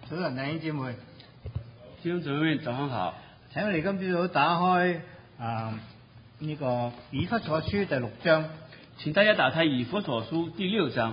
早晨，弟兄姊妹， 弟兄姊妹早上好， 請我哋今朝早打開呢個以弗所書第6章， 請大家打開以弗所書第6章。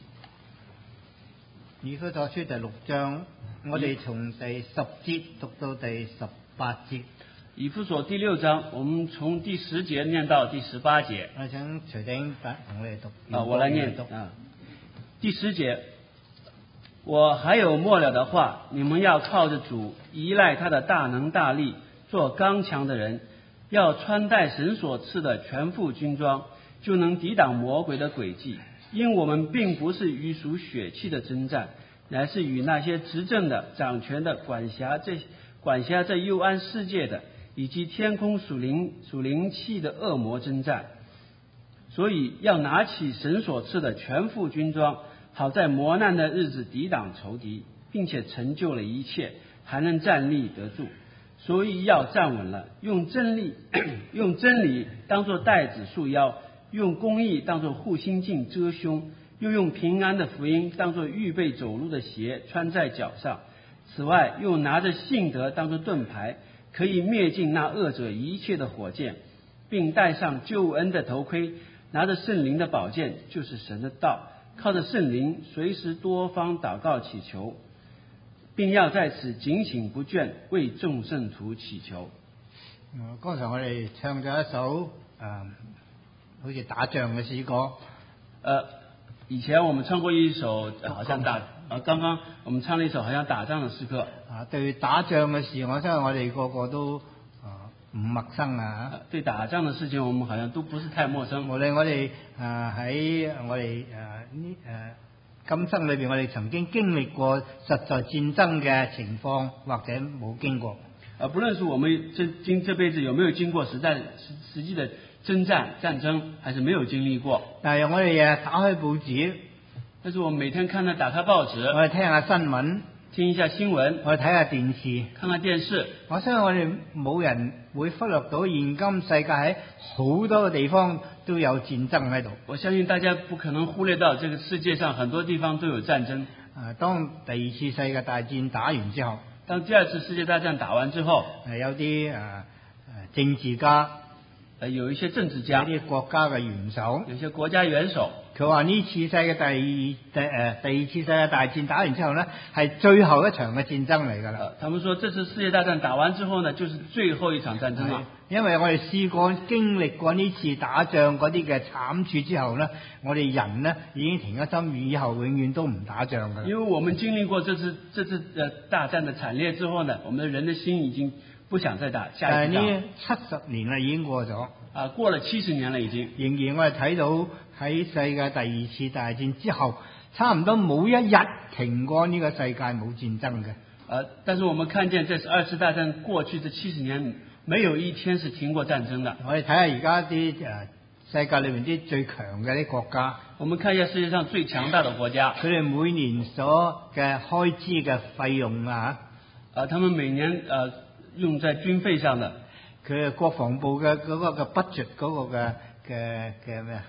以弗所書第6章，我哋從第10節讀到第18節。 以弗所第6章，我們從第10節念到第18節。 我請徐丁同我哋讀。 我來念。第10節，我還有末了的話，你們要靠着主，依賴他的大能大力，做剛強的人，要穿戴神所賜的全副軍裝，就能抵擋魔鬼的詭計。因我們並不是與屬血氣的爭戰，乃是與那些執政的、掌權的、管轄這幽暗世界的，以及天空屬靈氣的惡魔爭戰。所以要拿起神所賜的全副軍裝，好在磨難的日子抵擋仇敵，並且成就了一切，還能站立得住。所以要站穩了，用真理當作帶子束腰，用公義當作護心鏡遮胸，又用平安的福音當作預備走路的鞋穿在腳上。此外，又拿着信德當作盾牌，可以滅盡那惡者一切的火箭，並戴上救恩的頭盔，拿着聖靈的寶劍，就是神的道，靠着聖靈隨時多方禱告祈求，並要在此警醒不倦，為眾聖徒祈求。 剛才我哋唱咗一首好似打仗嘅詩歌。 以前我們唱過一首好像剛剛我們唱了一首好像打仗的詩歌。 對打仗嘅事，我相信我哋個個都唔陌生啊。 對打仗的事情，我們好像都不是太陌生。 無論我哋喺我哋今生裏邊，我哋曾經經歷過實在戰爭嘅情況，或者冇經過。 不論是我們這輩子有沒有經過實際的征戰戰爭，還是沒有經歷過。 但係我哋打開報紙， 但是我們每天打開報紙， 我哋聽下新聞， 聽一下新聞， 我哋睇下電視， 看看電視。 我相信我哋冇人會忽略到現今世界喺好多嘅地方都有戰爭喺度。 我相信大家不可能忽略到這個世界上很多地方都有戰爭。 當第二次世界大戰打完之後， 當第二次世界大戰打完之後， 有啲政治家， 有一些政治家， 有啲國家嘅元首， 有些國家元首， 佢話呢次世界第二次世界大戰打完之後呢，係最後一場嘅戰爭嚟㗎啦。 他們說這次世界大戰打完之後呢，就是最後一場戰爭啦。 因為我哋試過經歷過呢次打仗嗰啲嘅慘處之後呢，我哋人呢已經停咗心，以後永遠都唔打仗㗎。因為我們經歷過這次大戰的慘烈之後呢，我們的人的心已經不想再打下一次仗。但係呢70年啦，已經過咗。過了70年了已經。仍然我哋睇到喺世界第二次大戰之後，差唔多冇一日停過呢個世界冇戰爭嘅。但是我們看見這二次大戰過去這70年，沒有一天是停過戰爭的。 我哋睇下而家啲世界裏面啲最強嘅啲國家， 我們看一下世界上最強大的國家， 佢哋每年所嘅開支嘅費用他們每年用在軍費上的， 佢哋國防部嘅嗰個嘅 budget 嗰個嘅咩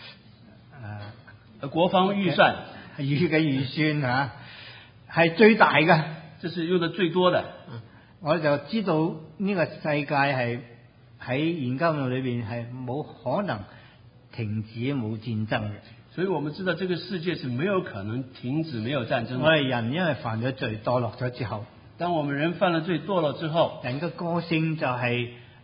國防預算預算係最大嘅， 這是用得最多的。 我就知道呢個世界係喺現今裏邊係冇可能停止冇戰爭嘅， 所以我們知道這個世界是沒有可能停止沒有戰爭的。 我哋人因為犯咗罪墮落咗之後， 當我們人犯了罪墮落之後， 人嘅個性就係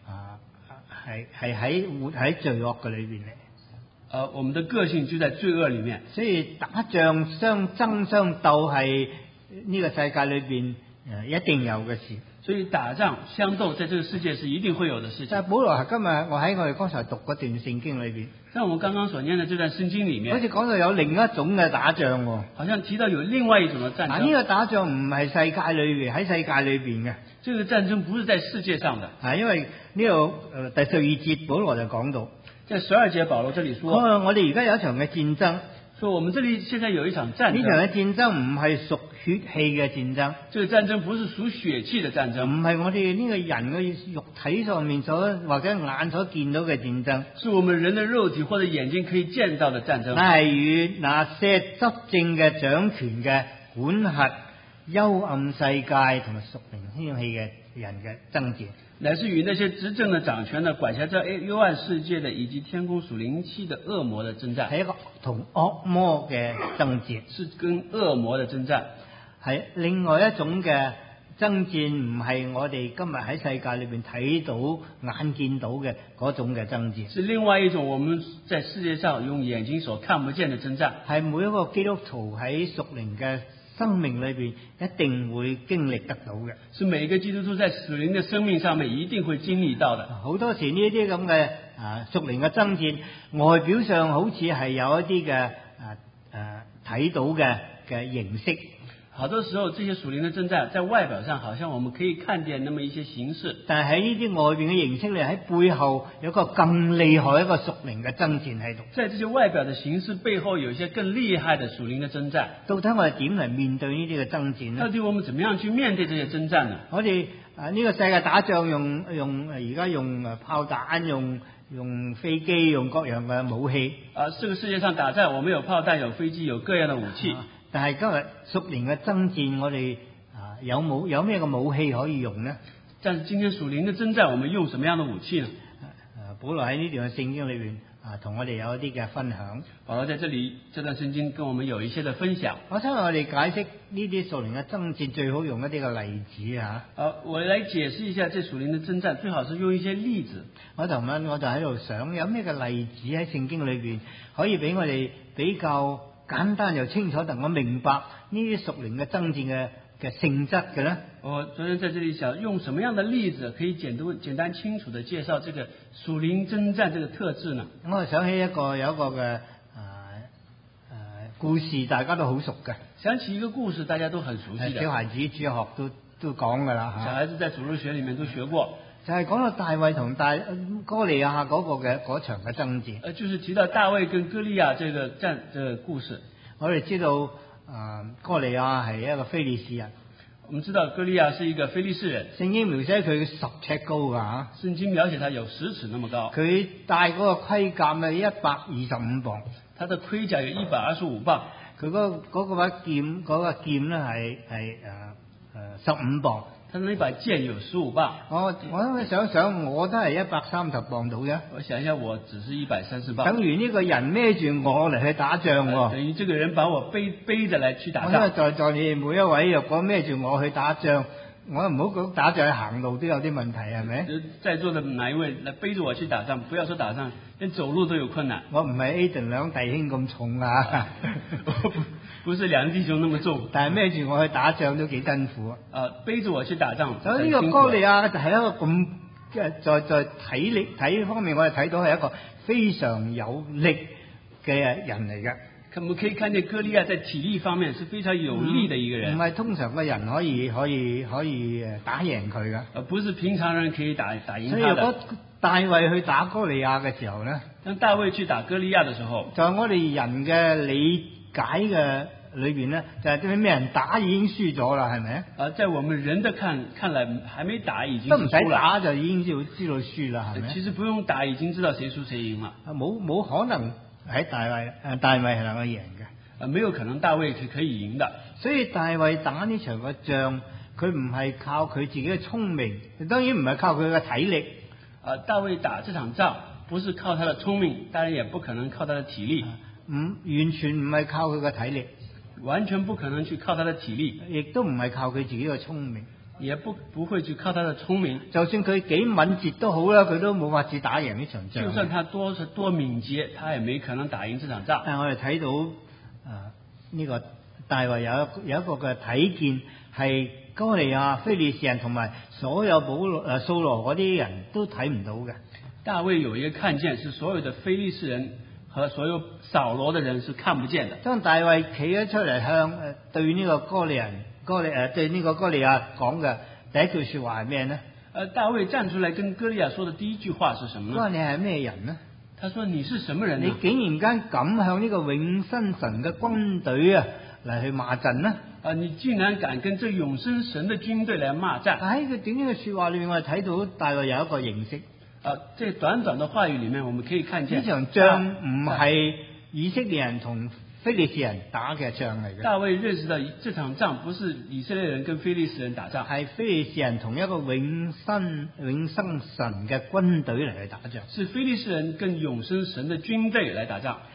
活喺罪惡嘅裏邊嚟。 我們的個性就在罪惡裏面， 所以打仗相爭相鬥係呢個世界裏邊一定有嘅事。 所以打仗相鬥在這個世界是一定會有的事情。 但係保羅今日我喺我哋剛才讀嗰段聖經裏邊， 在我們剛剛所念的這段聖經裏面， 好似講到有另一種嘅打仗喎， 好像提到有另外一種嘅戰爭。 呢個打仗唔係世界裏邊，喺世界裏邊嘅。 這個戰爭不是在世界上的。 因為呢度第12節保羅就講到， 在12節保羅這裏說， 我哋而家有一場嘅戰爭。 說我們這裏現在有一場戰爭， 呢場嘅戰爭唔係屬血氣嘅戰爭， 這個戰爭不是屬血氣的戰爭， 唔係我哋呢個人嘅肉體上面或者眼所見到嘅戰爭， 是我們人的肉體或者眼睛可以見到的戰爭， 係與那些執政嘅掌權嘅管轄幽暗世界同埋屬靈興起嘅人嘅爭戰， 乃是與那些執政的、掌權的、管轄這幽暗世界的，以及天空屬靈氣的惡魔的爭戰， 係一個同惡魔嘅爭戰， 是跟惡魔的爭戰。 係另外一種嘅爭戰，唔係我哋今日喺世界裏邊睇到、眼見到嘅嗰種嘅爭戰， 是另外一種我們在世界上用眼睛所看不見的爭戰， 係每一個基督徒喺屬靈嘅生命裏邊一定會經歷得到嘅， 是每一個基督徒在屬靈的生命上面一定會經歷到的。 好多時呢啲咁嘅屬靈嘅爭戰，外表上好似係有一啲嘅睇到嘅形式。 好多時候，這些屬靈的爭戰在外表上，好像我們可以看見那麼一些形式， 但係喺呢啲外邊嘅形式咧，喺背後有個更厲害一個屬靈嘅爭戰喺度。 在這些外表的形式背後，有一些更厲害的屬靈的爭戰。 到底我哋點嚟面對呢啲嘅爭戰呢？ 到底我們怎麼樣去面對這些爭戰呢？ 我哋呢個世界打仗用而家用炮彈、用飛機、用各樣嘅武器。 這個世界上打仗，我們有炮彈、有飛機、有各樣的武器。 但係今日屬靈嘅爭戰，我哋有咩嘅武器可以用呢？ 但是今天屬靈的爭戰，我們用什麼樣的武器呢？ 保羅喺呢段嘅聖經裏邊同我哋有一啲嘅分享。 保羅在這段聖經跟我們有一些的分享。 我想我哋解釋呢啲屬靈嘅爭戰，最好用一啲嘅例子我來解釋一下這屬靈的爭戰，最好是用一些例子。 我就喺度想，有咩嘅例子喺聖經裏邊可以俾我哋比較簡單又清楚，能夠明白呢啲屬靈嘅爭戰嘅性質嘅呢？ 我昨天在這裡想用什麼樣的例子可以簡單清楚地介紹這個屬靈爭戰這個特質呢？ 我想起有一個嘅故事，大家都好熟嘅。 想起一個故事，大家都很熟悉的。 小孩子主學都講㗎啦。 小孩子在主日學裡面都學過。 就係講到大衛同歌利亞嗰場嘅爭戰。 就是提到大衛跟歌利亞這個故事。 我哋知道歌利亞係一個非利士人。 我們知道歌利亞是一個非利士人。 聖經描寫佢10尺高㗎。 聖經描寫他有10尺那麼高。 佢戴嗰個盔甲係125磅。 他的盔甲有125磅。佢嗰把劍咧係15磅。 他那把劍有15磅。 我想我都係130磅到啫。 我想一下，我只是130磅。 等於呢個人孭住我嚟去打仗喎。 等於這個人把我背着來去打仗。 我在你哋每一位，若果孭住我去打仗，我唔好講打仗，行路都有啲問題，係咪？ 在座的哪一位來背着我去打仗？不要說打仗，連走路都有困難。 我唔係 Aden 兩弟兄咁重啊。 不是兩弟兄那麼重， 但係孭住我去打仗都幾辛苦啊！ 背着我去打仗， 所以呢個歌利亞就係一個咁在體方面，我哋睇到係一個非常有力嘅人嚟嘅。 我們可以看見歌利亞在體力方面是非常有力的一個人， 唔係通常嘅人可以打贏佢嘅， 而不是平常人可以打贏他的。 所以如果大衛去打歌利亞嘅時候呢， 當大衛去打歌利亞嘅時候， 就係我哋人嘅理解嘅裏邊呢，就係啲咩人打已經輸咗啦，係咪？ 在我們人的看來，還沒打已經都唔使打就已經知道輸啦，係咪？ 其實不用打已經知道誰輸誰贏啦。 冇可能喺大衛係能夠贏嘅， 沒有可能大衛是可以贏的。所以大衛打呢場嘅仗，佢唔係靠佢自己嘅聰明，當然唔係靠佢嘅體力。 大衛打這場仗不是靠他的聰明，當然也不可能靠他的體力。 完全唔係靠佢嘅體力， 完全不可能去靠他的體力， 亦都唔係靠佢自己嘅聰明， 也不會去靠他的聰明。 就算佢幾敏捷都好啦，佢都冇法子打贏呢場仗。 就算他多敏捷，他也沒可能打贏這場仗。 但係我哋睇到呢個大衛有一個嘅睇見，係歌利亞、非利士人同埋所有掃羅嗰啲人都睇唔到嘅。 大衛有一個看見，是所有的非利士人和所有掃羅的人是看不見的。當大衛企咗出嚟向對呢個對呢個歌利亞講嘅第一句說話係咩呢？大衛站出來跟歌利亞說的第一句話是什麼呢？佢話你係咩人呢？他說你是什麼人呢？你竟然間敢向呢個永生神嘅軍隊嚟去罵陣呢？你竟然敢跟這永生神的軍隊來罵戰？喺佢短短嘅說話裏面，我哋睇到大衛有一個認識。這短短的話語裏面，我們可以看見呢場仗唔係以色列人同非利士人打嘅仗嚟嘅， 大衛認識到這場仗不是以色列人跟非利士人打仗， 係非利士人同一個永生神嘅軍隊嚟去打仗。 是非利士人跟永生神的軍隊來打仗。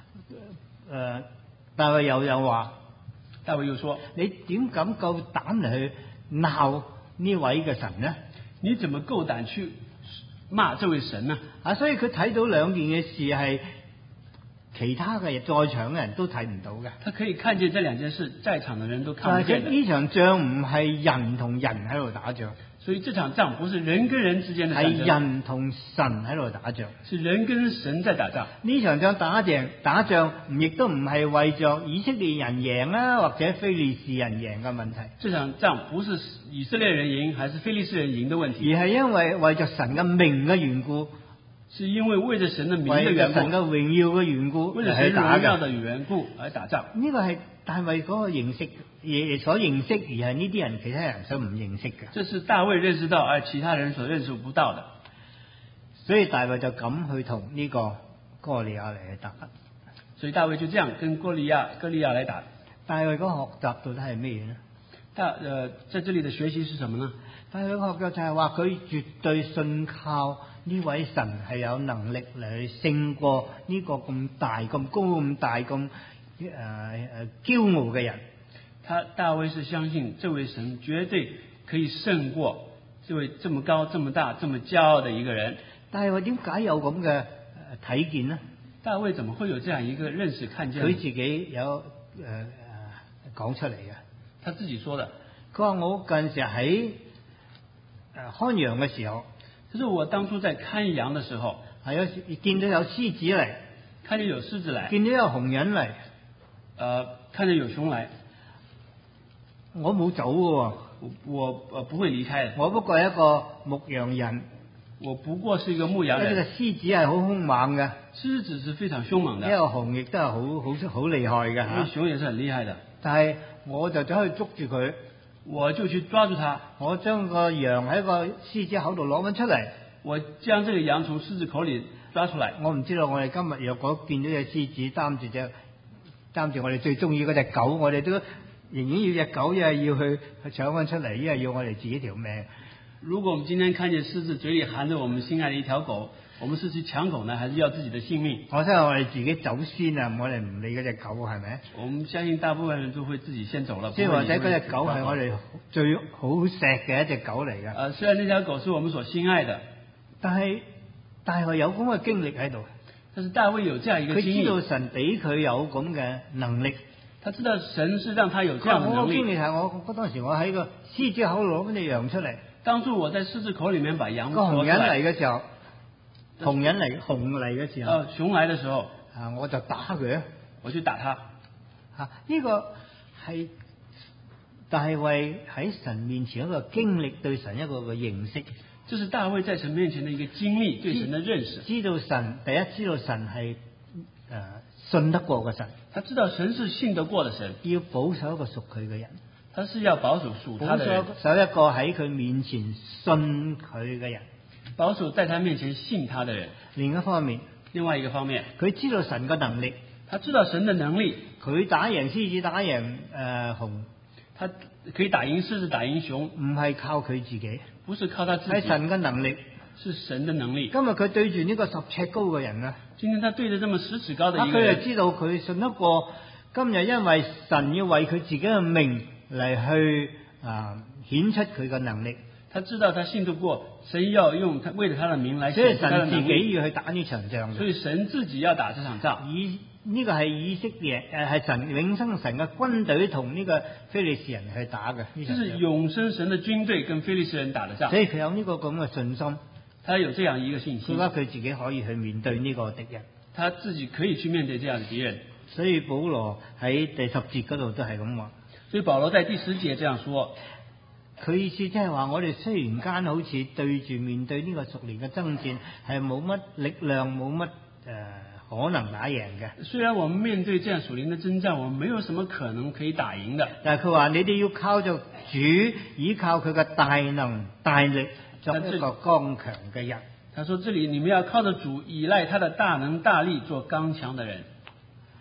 大衛又話， 大衛又說： 你點敢夠膽嚟去鬧呢位嘅神呢？ 你怎麼夠膽去罵這位神呢？ 所以佢睇到兩件嘅事係其他嘅在場嘅人都睇唔到嘅。 他可以看見這兩件事，在場的人都看不見的。 呢場仗唔係人同人喺度打仗， 所以這場仗不是人跟人之間的戰爭， 係人同神喺度打仗， 是人跟神在打仗。 呢場仗打仗亦都唔係為着以色列人贏啊，或者非利士人贏嘅問題。 這場仗不是以色列人贏還是非利士人贏的問題， 而係因為着神嘅名嘅緣故， 是因為為着神的名的緣故， 為着神嘅榮耀嘅緣故， 為着神榮耀的緣故而打仗。 呢個係大衛嗰個認識所認識，而係呢啲人其他人所唔認識嘅。 這是大衛認識到，而其他人所認識不到的。 所以大衛就咁去同呢個哥利亞嚟去打。 所以大衛就這樣跟哥利亞來打。 大衛嗰個學習到底係咩嘢呢？ 在這裡的學習是什麼呢？ 大衛嘅學習就係話佢絕對信靠呢位神係有能力嚟去勝過呢個咁大、咁高、咁大、咁驕傲嘅人。 大衛是相信這位神絕對可以勝過這位這麼高、這麼大、這麼驕傲的一個人。 大衛點解有咁嘅睇見呢？ 大衛怎麼會有這樣一個認識看見？ 佢自己有講出嚟嘅， 他自己說的。 佢話我近時喺看羊嘅時候， 就是我當初在看羊的時候， 係有見到有獅子嚟， 看見有獅子來， 見到有紅人嚟， 看見有熊來， 我冇走嘅， 我不會離開的。 我不過係一個牧羊人， 我不過是一個牧羊人。 呢個獅子係好兇猛嘅， 獅子是非常兇猛的， 呢個熊亦都係好厲害嘅嚇。 熊也是很厲害的， 但係我就走去捉住佢， 我就去抓住他， 我將個羊喺個獅子口度攞翻出嚟， 我將這個羊從獅子口裏抓出來。 我唔知道我哋今日若果見到隻獅子擔住我哋最中意嗰隻狗，我哋都仍然要隻狗，一係要去搶翻出嚟，一係要我哋自己條命。 如果我們今天看見獅子嘴裏含着我們心愛的一條狗，我們是去搶狗呢，還是要自己的性命？ 我相信我哋自己走先啊，我哋唔理嗰隻狗係咪？ 我們相信大部分人都會自己先走了。 即係或者嗰隻狗係我哋最好錫嘅一隻狗嚟嘅。 雖然那條狗是我們所心愛的， 但係大衛有咁嘅經歷喺度。 但是大衛有這樣一個經歷， 佢知道神俾佢有咁嘅能力。 他知道神是讓他有這樣的能力。 我經歷係我當時我喺個獅子口攞嗰隻羊出嚟。 當初我在獅子口裏面把羊個紅人嚟嘅時候，熊嚟嘅時候， 熊來的時候， 我就打佢， 我去打他。 呢個係大衛喺神面前一個經歷，對神一個嘅認識。 這是大衛在神面前的一個經歷，對神的認識。 知道神係信得過嘅神， 他知道神是信得過的神， 要保守一個屬佢嘅人。 他是要保守屬他的人， 保守一個喺佢面前信佢嘅人， 保守在他面前信他的人。 另一方面， 佢知道神嘅能力， 他知道神的能力， 佢打贏獅子，打贏熊， 他可以打贏獅子，打贏熊， 唔係靠佢自己， 不是靠他自己， 係神嘅能力， 是神的能力。 今日佢對住呢個10尺高嘅人啊， 今天他對着這麼10尺高的一個人， 佢就知道佢信得過。今日因為神要為佢自己嘅名嚟去顯出佢嘅能力， 他知道他信得過，神要用他為了他的名來顯出他的能力， 所以神自己要去打呢場仗， 所以神自己要打這場仗。 呢個係以色列係神永生神嘅軍隊同呢個非利士人去打嘅， 這是永生神的軍隊跟非利士人打的仗。 所以佢有呢個咁嘅信心， 他有這樣一個信心， 佢覺得佢自己可以去面對呢個敵人， 他自己可以去面對這樣的敵人。 所以保羅喺第10節嗰度都係咁話。 所以保羅在第10節這樣說， 佢意思即係話，我哋雖然間好似對住面對呢個屬靈嘅爭戰，係冇乜力量，冇乜可能打贏嘅。 雖然我們面對這樣屬靈的爭戰，我們沒有什麼可能可以打贏的。 但係佢話你哋要靠着主，依靠佢嘅大能大力，作一個剛強嘅人。 他說：這裡你們要靠着主，依賴他的大能大力，做剛強的人。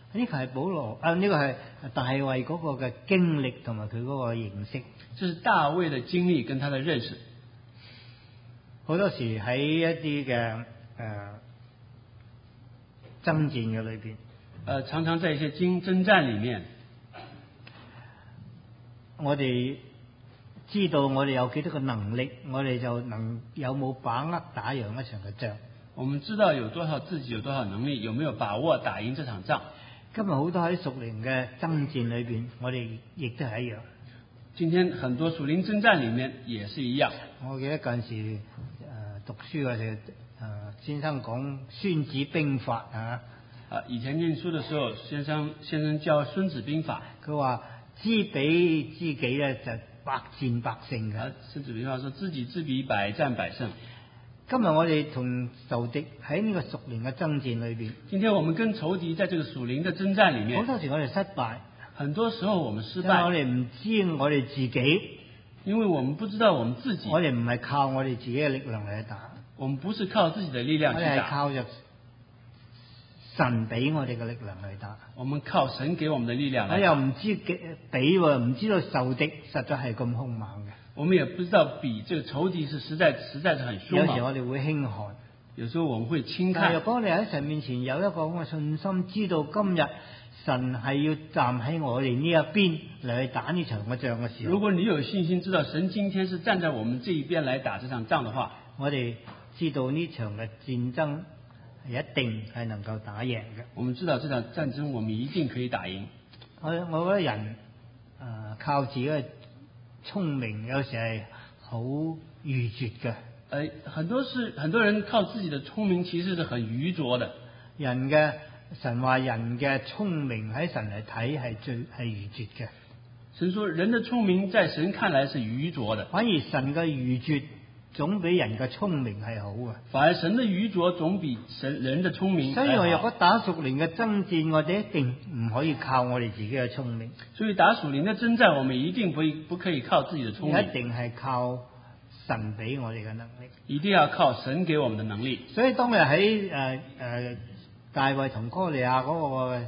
呢個係保羅呢個係大衛嗰個嘅經歷同埋佢嗰個認識。 這是大衛的經歷跟他的認識。 好多時喺一啲嘅爭戰嘅裏邊， 常常在一些征戰裡面， 我哋知道我哋有幾多個能力，我哋就有冇把握打贏一場嘅仗。 我們知道自己有多少能力，有沒有把握打贏這場仗。 今日好多喺屬靈嘅爭戰裏邊，我哋亦都係一樣。 今天很多屬靈征戰裡面也是一樣。 我記得嗰陣時讀書嘅時候，先生講《孫子兵法》啊。 以前念書的時候，先生教《孫子兵法》， 佢話知彼知己咧就百戰百勝嘅。 《孫子兵法》說知己知彼，百戰百勝。 今日我哋同仇敵喺呢個屬靈嘅爭戰裏邊， 今天我們跟仇敵在這個屬靈的征戰裡面， 好多時我哋失敗， 很多時候我們失敗， 我哋唔知我哋自己， 因為我們不知道我們自己， 我哋唔係靠我哋自己嘅力量嚟打， 我們不是靠自己的力量去打， 我哋係靠着神俾我哋嘅力量嚟打， 我們靠神給我們的力量來打。 我又唔知比喎，唔知道仇敵實在係咁兇猛嘅。 我們也不知道比這個仇敵是實在是很兇猛。 有時我哋會輕看， 有時候我們會輕看。 但係若果你喺神面前有一個咁嘅信心，知道今日神係要站喺我哋呢一邊嚟去打呢場嘅仗嘅時候， 如果你有信心知道神今天是站在我們這一邊來打這場仗的話， 我哋知道呢場嘅戰爭係一定係能夠打贏嘅。 我們知道這場戰爭我們一定可以打贏。 我覺得人靠自己嘅聰明有時係好愚拙嘅。 很多人靠自己的聰明其實是很愚拙的。 神話人嘅聰明喺神嚟睇係愚拙嘅。 神說人的聰明在神看來是愚拙的。 反而神嘅愚拙總比人嘅聰明係好嘅。 反而神的愚拙總比人的聰明。 所以我若果打屬靈嘅爭戰，我哋一定唔可以靠我哋自己嘅聰明。 所以打屬靈的征戰，我們一定不可以靠自己的聰明， 一定係靠神俾我哋嘅能力。 一定要靠神給我們的能力。 所以當日喺大衛同哥利亞嗰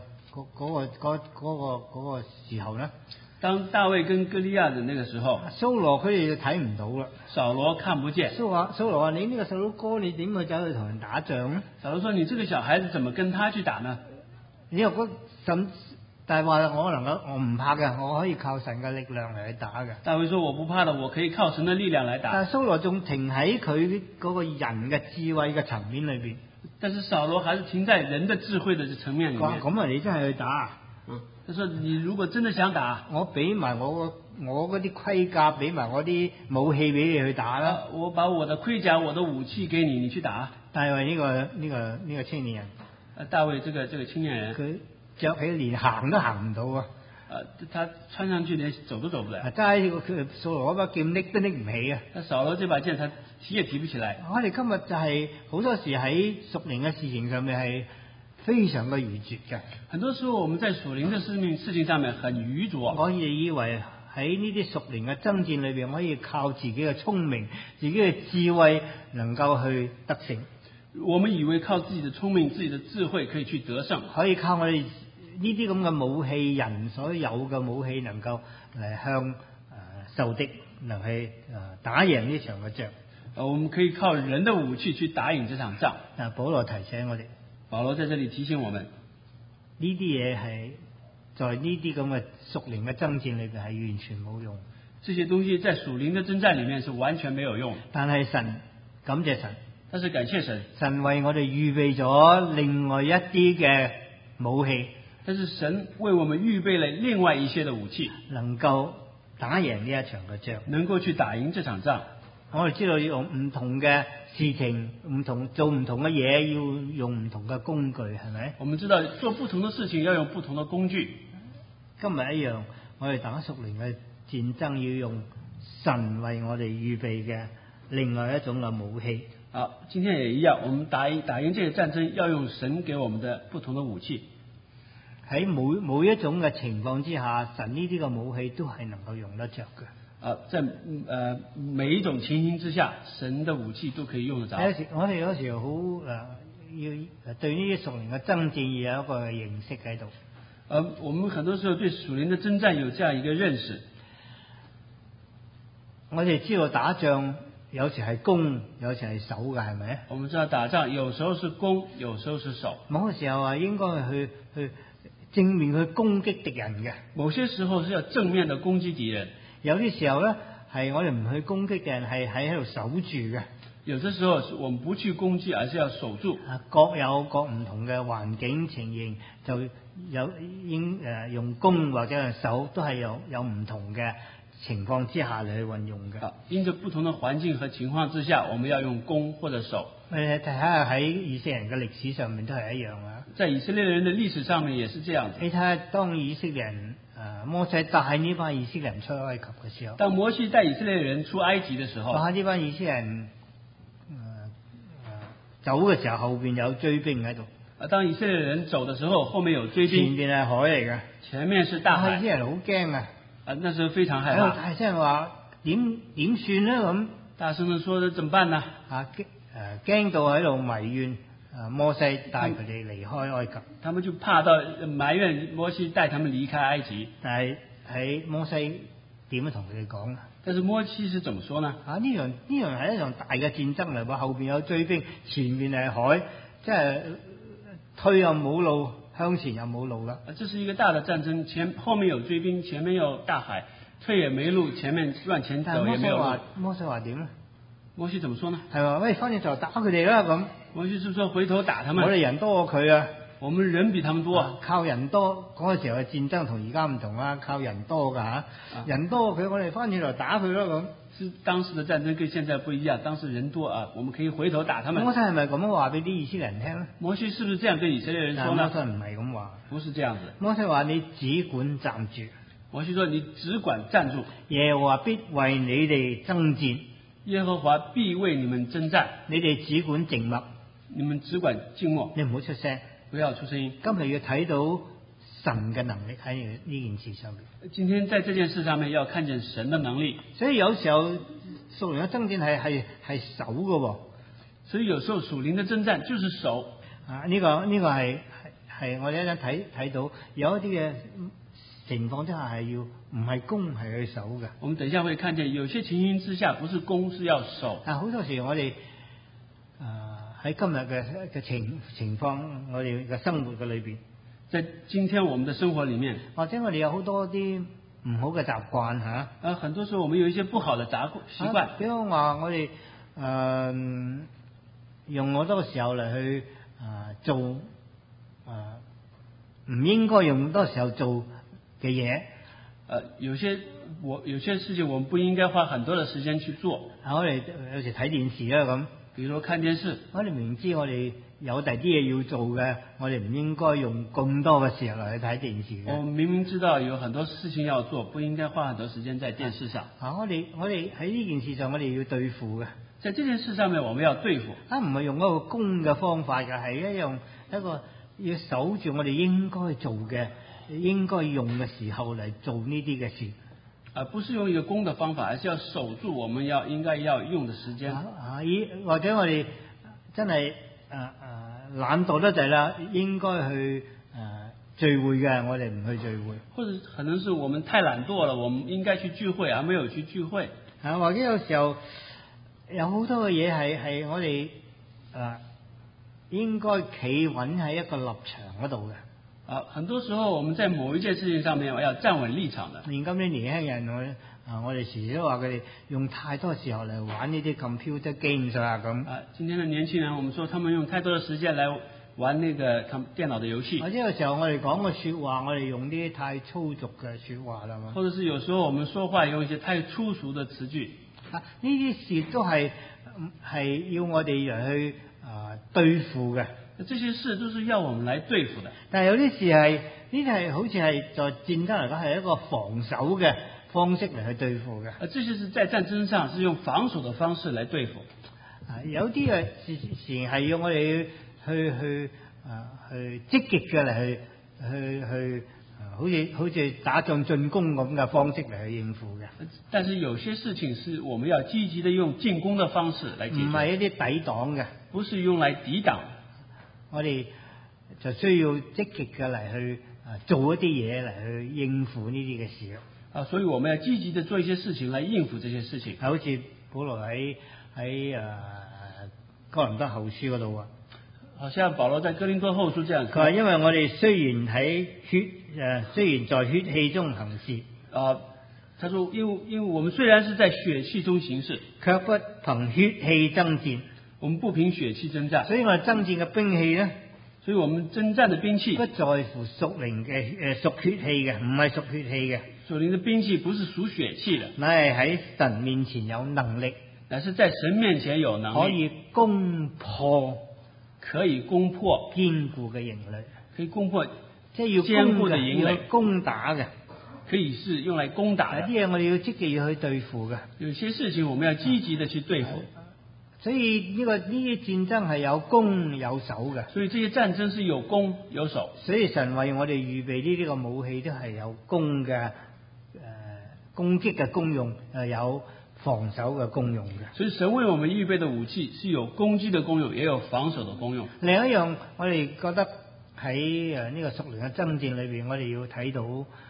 個時候呢， 當大衛跟哥利亞的那個時候， 掃羅佢哋就睇唔到啦。 掃羅看不見。 掃羅話：你呢個細佬哥，你點去走去同人打仗呢？ 掃羅說：你這個小孩子怎麼跟他去打呢？ 你又覺但係話我唔怕嘅，我可以靠神嘅力量嚟去打嘅。 大衛說：我不怕的，我可以靠神的力量來打。 但係掃羅仲停喺佢嗰個人嘅智慧嘅層面裏邊。 但是掃羅還是停在人的智慧的層面裏面。 咁啊，你真係去打？ 他說：你如果真的想打， 我俾埋我嗰啲盔甲，俾埋我啲武器俾你去打啦。 我把我的盔甲、我的武器給你，你去打。 大衛呢個青年人， 大衛這個青年人， 佢着起連行都行唔到啊！ 他穿上去連走都走不了。 齋佢掃羅嗰把劍拎都拎唔起啊！ 掃羅這把劍，他提也提不起來。 我哋今日就係好多時喺屬靈嘅事情上面係非常嘅愚拙嘅。 很多時候我們在屬靈的事情上面很愚拙。 我哋以為喺呢啲屬靈嘅爭戰裏邊，可以靠自己嘅聰明、自己嘅智慧能夠去得勝。 我們以為靠自己的聰明、自己的智慧可以去得勝， 可以靠我哋呢啲咁嘅武器，人所有嘅武器，能夠嚟向仇敵能去打贏呢場嘅仗。 我們可以靠人的武器去打贏這場仗。 保羅提醒我哋， 保羅在這裡提醒我們， 呢啲嘢係在呢啲咁嘅屬靈嘅爭戰裏邊係完全冇用。 這些東西在屬靈的征戰裡面是完全沒有用。 但係感謝神， 但是感謝神， 神為我哋預備咗另外一啲嘅武器。 但是神為我們預備了另外一些的武器， 能夠打贏呢一場嘅仗， 能夠去打贏這場仗。 我哋知道要用唔同嘅事情，做唔同嘅嘢，要用唔同嘅工具，係咪？ 我們知道做不同的事情要用不同的工具。 今日一樣，我哋打屬靈嘅戰爭要用神為我哋預備嘅另外一種嘅武器。 好，今天也一樣，我們打贏這個戰爭要用神給我們的不同的武器。 喺每一種嘅情況之下，神呢啲嘅武器都係能夠用得着嘅。 在每一種情形之下，神的武器都可以用得着。 我哋有時好要對呢啲屬靈嘅爭戰要有一個認識喺度。 我們很多時候對屬靈的征戰有這樣一個認識。 我哋知道打仗有時係攻，有時係守嘅，係咪？ 我們知道打仗有時候是攻，有時候是守。 某個時候啊，應該去正面去攻擊敵人嘅。 某些時候是要正面的攻擊敵人。 有啲時候咧，係我哋唔去攻擊敵人，係喺度守住嘅。 有些時候我們不去攻擊，而是要守住。 各有各唔同嘅環境情形，就有用攻或者係守，都係有唔同嘅情況之下嚟去運用嘅。 因着不同的環境和情況之下，我們要用攻或者守。 睇下喺以色列人嘅歷史上面都係一樣啊。 在以色列人的歷史上面也是這樣子。 你睇下當以色列人摩西帶呢班以色列人出埃及嘅時候， 當摩西帶以色列人出埃及嘅時候， 呢班以色列人走嘅時候，後邊有追兵喺度。 當以色列人走嘅時候，後面有追兵。 前邊係海嚟嘅， 前面是大海。 以色列人好驚啊！ 那時候非常害怕。 大聲話點算咧咁？ 大聲地說：怎麼辦呢？ 驚到喺度埋怨摩西帶佢哋離開埃及。 他們就怕到埋怨摩西帶他們離開埃及。 但係喺摩西點樣同佢哋講？ 但是摩西是怎麼說呢？ 呢樣係一場大嘅戰爭嚟喎，後邊有追兵，前面係海，即係退又冇路，向前又冇路啦。 這是一個大的戰爭，後面有追兵，前面有大海，退也沒路，前面往前走也沒有路。 摩西話點咧？ 摩西怎麼說呢？ 係話喂，反正就打佢哋啦咁。 摩西是說回頭打他們。 我哋人多過佢啊。 我們人比他們多。 靠人多嗰個時候嘅戰爭同而家唔同啊，靠人多㗎嚇。人多佢，我哋翻轉頭打佢咯咁。 是當時的戰爭跟現在不一樣，當時人多啊，我們可以回頭打他們。 摩西係咪咁樣話俾啲以色列人聽咧？ 摩西是不是這樣對以色列人說呢？ 摩西唔係咁話， 不是這樣子。 摩西話你只管站住。 摩西說你只管站住。 耶和華必為你哋爭戰。 耶和華必為你們征戰。 你哋只管靜默。 你們只管靜默。 你唔好出聲。 不要出聲音。 今日要睇到神嘅能力喺呢件事上面。 今天在這件事上面要看見神的能力。 所以有時候屬靈嘅爭戰係守嘅喎。 所以有時候屬靈的征戰就是守。 呢個係我哋一陣睇到有一啲嘅情況之下係要唔係攻係去守嘅。 我們等一下會看見有些情形之下不是攻是要守。 好多時我哋喺今日嘅情況，我哋嘅生活嘅裏邊， 在今天我們的生活裏面， 或者我哋有好多啲唔好嘅習慣嚇。 很多時候我們有一些不好的習慣。 比如話我哋用好多時候嚟去做唔應該用好多時候做嘅嘢。 有些事情我們不應該花很多的時間去做。 我哋有時睇電視啦咁。 比如說看電視， 我哋明知我哋有第啲嘢要做嘅，我哋唔應該用咁多嘅時候嚟去睇電視嘅。 我明明知道有很多事情要做，不應該花很多時間在電視上。 我哋喺呢件事上，我哋要對付嘅。 在這件事上面，我們要對付。 唔係用一個攻嘅方法嘅，係一個要守住我哋應該做嘅、應該用嘅時候嚟做呢啲嘅事。 不是用一個攻的方法，而是要守住我們應該要用的時間。 或者我哋真係懶惰得滯啦，應該去聚會嘅，我哋唔去聚會。 或者可能是我們太懶惰了，我們應該去聚會，而沒有去聚會。 或者有時候有好多嘅嘢係我哋應該企穩喺一個立場嗰度嘅。 很多時候我們在某一件事情上面要站穩立場的。 現今啲年輕人我哋時時都話佢哋用太多時候嚟玩呢啲 computer games 啊咁。 今天的年輕人，我們說他們用太多的時間來玩那個電腦的遊戲。 或者有時候我哋講嘅說話，我哋用啲太粗俗嘅說話啦嘛。 或者是有時候我們說話用一些太粗俗的詞句。 呢啲事都係要我哋嚟去對付嘅。 這些事都是要我們來對付的。 但係有啲事係呢啲係好似係在戰爭嚟講係一個防守嘅方式嚟去對付嘅。 這些是在戰爭上是用防守的方式來對付。 有啲嘅事情係要我哋去積極嘅嚟去好似打仗進攻咁嘅方式嚟去應付嘅。 但是有些事情是我們要積極的用進攻的方式來解決。 唔係一啲抵擋嘅， 不是用來抵擋。 我哋就需要積極嘅嚟去做一啲嘢嚟去應付呢啲嘅事。 所以我們要積極地做一些事情來應付這些事情。 好似保羅喺哥林多後書嗰度啊， 好像保羅在哥林多後書這樣佢話說， 因為我哋雖然在血氣中行事， 他說因為我們雖然是在血氣中行事， 卻不憑血氣爭戰。 我們不憑血氣爭戰， 所以我哋爭戰嘅兵器咧， 所以我們征戰的兵器不在乎屬靈嘅屬血氣嘅，唔係屬血氣嘅。 屬靈的兵器不是屬血氣的， 乃係喺神面前有能力， 乃是在神面前有能力， 可以攻破堅固嘅營壘， 可以攻破即係要堅固的營壘， 要攻打嘅。 可以是用來攻打的。 有啲嘢我哋要積極要去對付嘅。 有些事情我們要積極的去對付。 所以呢啲戰爭係有攻有守嘅。 所以這些戰爭是有攻有守。 所以神為我哋預備呢啲個武器都係有攻嘅攻擊嘅功用，有防守嘅功用嘅。 所以神為我們預備的武器是有攻擊的功用，也有防守的功用。 另一樣我哋覺得喺呢個屬靈嘅爭戰裏邊，我哋要睇到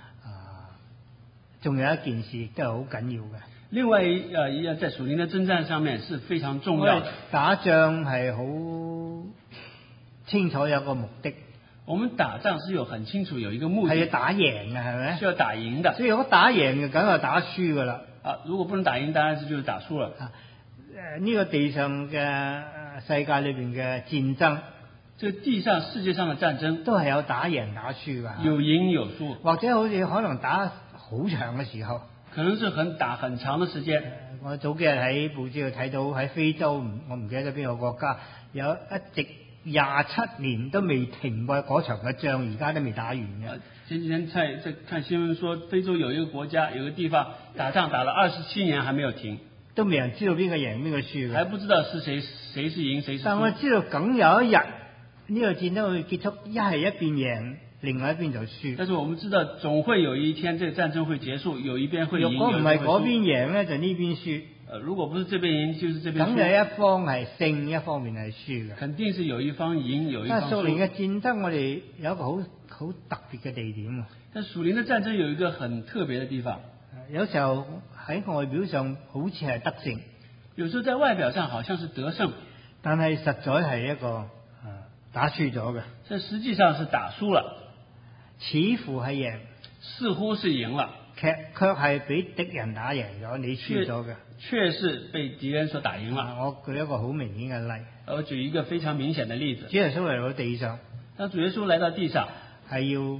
仲有一件事都係好緊要嘅。 另外一樣在屬靈的征戰上面是非常重要的。 打仗係好清楚有個目的。 我們打仗是有很清楚有一個目的， 係要打贏嘅，係咪？ 是要打贏的。 所以如果打贏嘅，梗係打輸噶啦。 如果不能打贏，當然是就是打輸了。 呢個地上嘅世界裏邊嘅戰爭， 這個地上世界上的戰爭都係有打贏打輸噶。 有贏有輸， 或者好似可能打好長嘅時候， 可能是打很長的時間。 我早幾日喺報紙度睇到喺非洲，我唔記得咗邊個國家，有一直27年都未停過嗰場嘅仗，而家都未打完嘅。 前幾天在看新聞說，非洲有一個國家有一個地方打仗打了27年還沒有停， 都未人知道邊個贏邊個輸嘅， 還不知道是誰是贏誰是輸。 但我知道梗有一日呢個戰爭會結束，一係一邊贏，另外一邊就輸。 但是我們知道總會有一天這個戰爭會結束，有一邊會贏， 如果唔係嗰邊贏咧，就呢邊輸。 如果不是這邊贏，就是這邊輸。 梗有一方係勝，一方面係輸嘅。 肯定是有一方贏，有一方輸。 但係屬靈嘅戰爭，我哋有一個好特別嘅地點啊。 但屬靈嘅戰爭有一個很特別嘅地方， 有時候喺外表上好似係得勝， 有時候在外表上好像是得勝， 但係實在係一個打輸咗嘅。 這實際上是打輸了， 似乎係贏， 似乎是贏了， 卻係俾敵人打贏咗，你輸咗嘅。 確是被敵人所打贏了。 我舉一個好明顯嘅例， 我舉一個非常明顯的例子。 主耶穌嚟到地上， 當主耶穌來到地上， 係要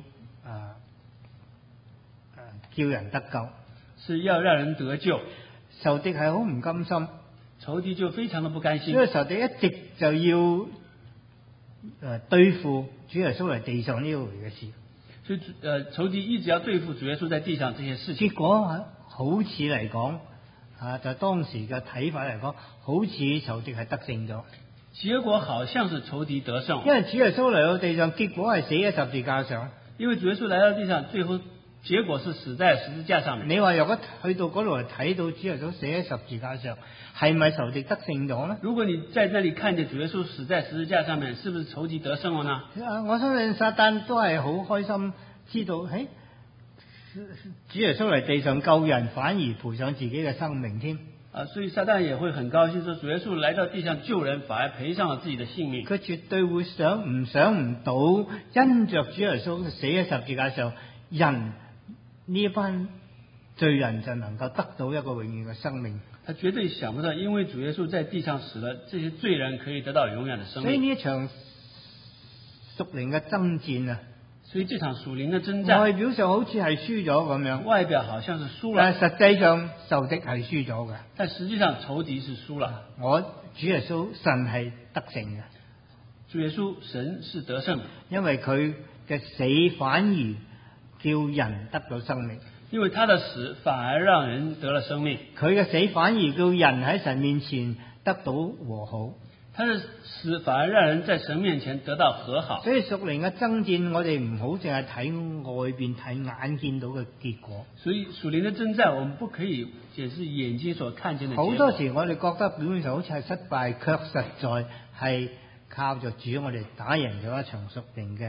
叫人得救， 是要讓人得救。 仇敵係好唔甘心， 仇敵就非常的不甘心， 因為仇敵一直就要對付主耶穌嚟地上呢回嘅事。 所以仇敵一直要對付主耶穌在地上這些事情。 結果好似嚟講，就當時嘅睇法嚟講，好似仇敵係得勝咗。 結果好像是仇敵得勝， 因為主耶穌嚟到地上，結果係死喺十字架上。 因為主耶穌來到地上，最後結果是死在十字架上面。 你話如果去到嗰度嚟睇到主耶穌死喺十字架上，係咪仇敵得勝咗呢？ 如果你在那裡看見主耶穌死在十字架上面，是不是仇敵得勝了呢？ 我相信撒旦都係好開心，知道主耶穌嚟地上救人，反而賠上自己嘅生命添。 所以撒旦也會很高興，說主耶穌來到地上救人，反而賠上了自己的性命。 佢絕對會想唔到，因着主耶穌死喺十字架上，人呢班罪人就能夠得到一個永遠嘅生命。 他絕對想不到，因為主耶穌在地上死了，這些罪人可以得到永遠的生命。 所以呢一場屬靈嘅爭戰啊， 所以這場屬靈的征戰， 外表上好似係輸咗咁樣， 外表好像是輸了， 但係實際上仇敵係輸咗嘅。 但實際上仇敵是輸了。 主耶穌神係得勝嘅， 主耶穌神是得勝的， 因為佢嘅死反而叫人得到生命。 因為他的死反而讓人得了生命， 佢嘅死反而叫人喺神面前得到和好。 他的死反而讓人在神面前得到和好。 所以屬靈嘅爭戰，我哋唔好淨係睇外邊睇眼見到嘅結果。 所以屬靈的征戰，我們不可以只是眼睛所看見的結果。 好多時我哋覺得表面上好似係失敗，卻實在係靠着主，我哋打贏咗一場屬靈嘅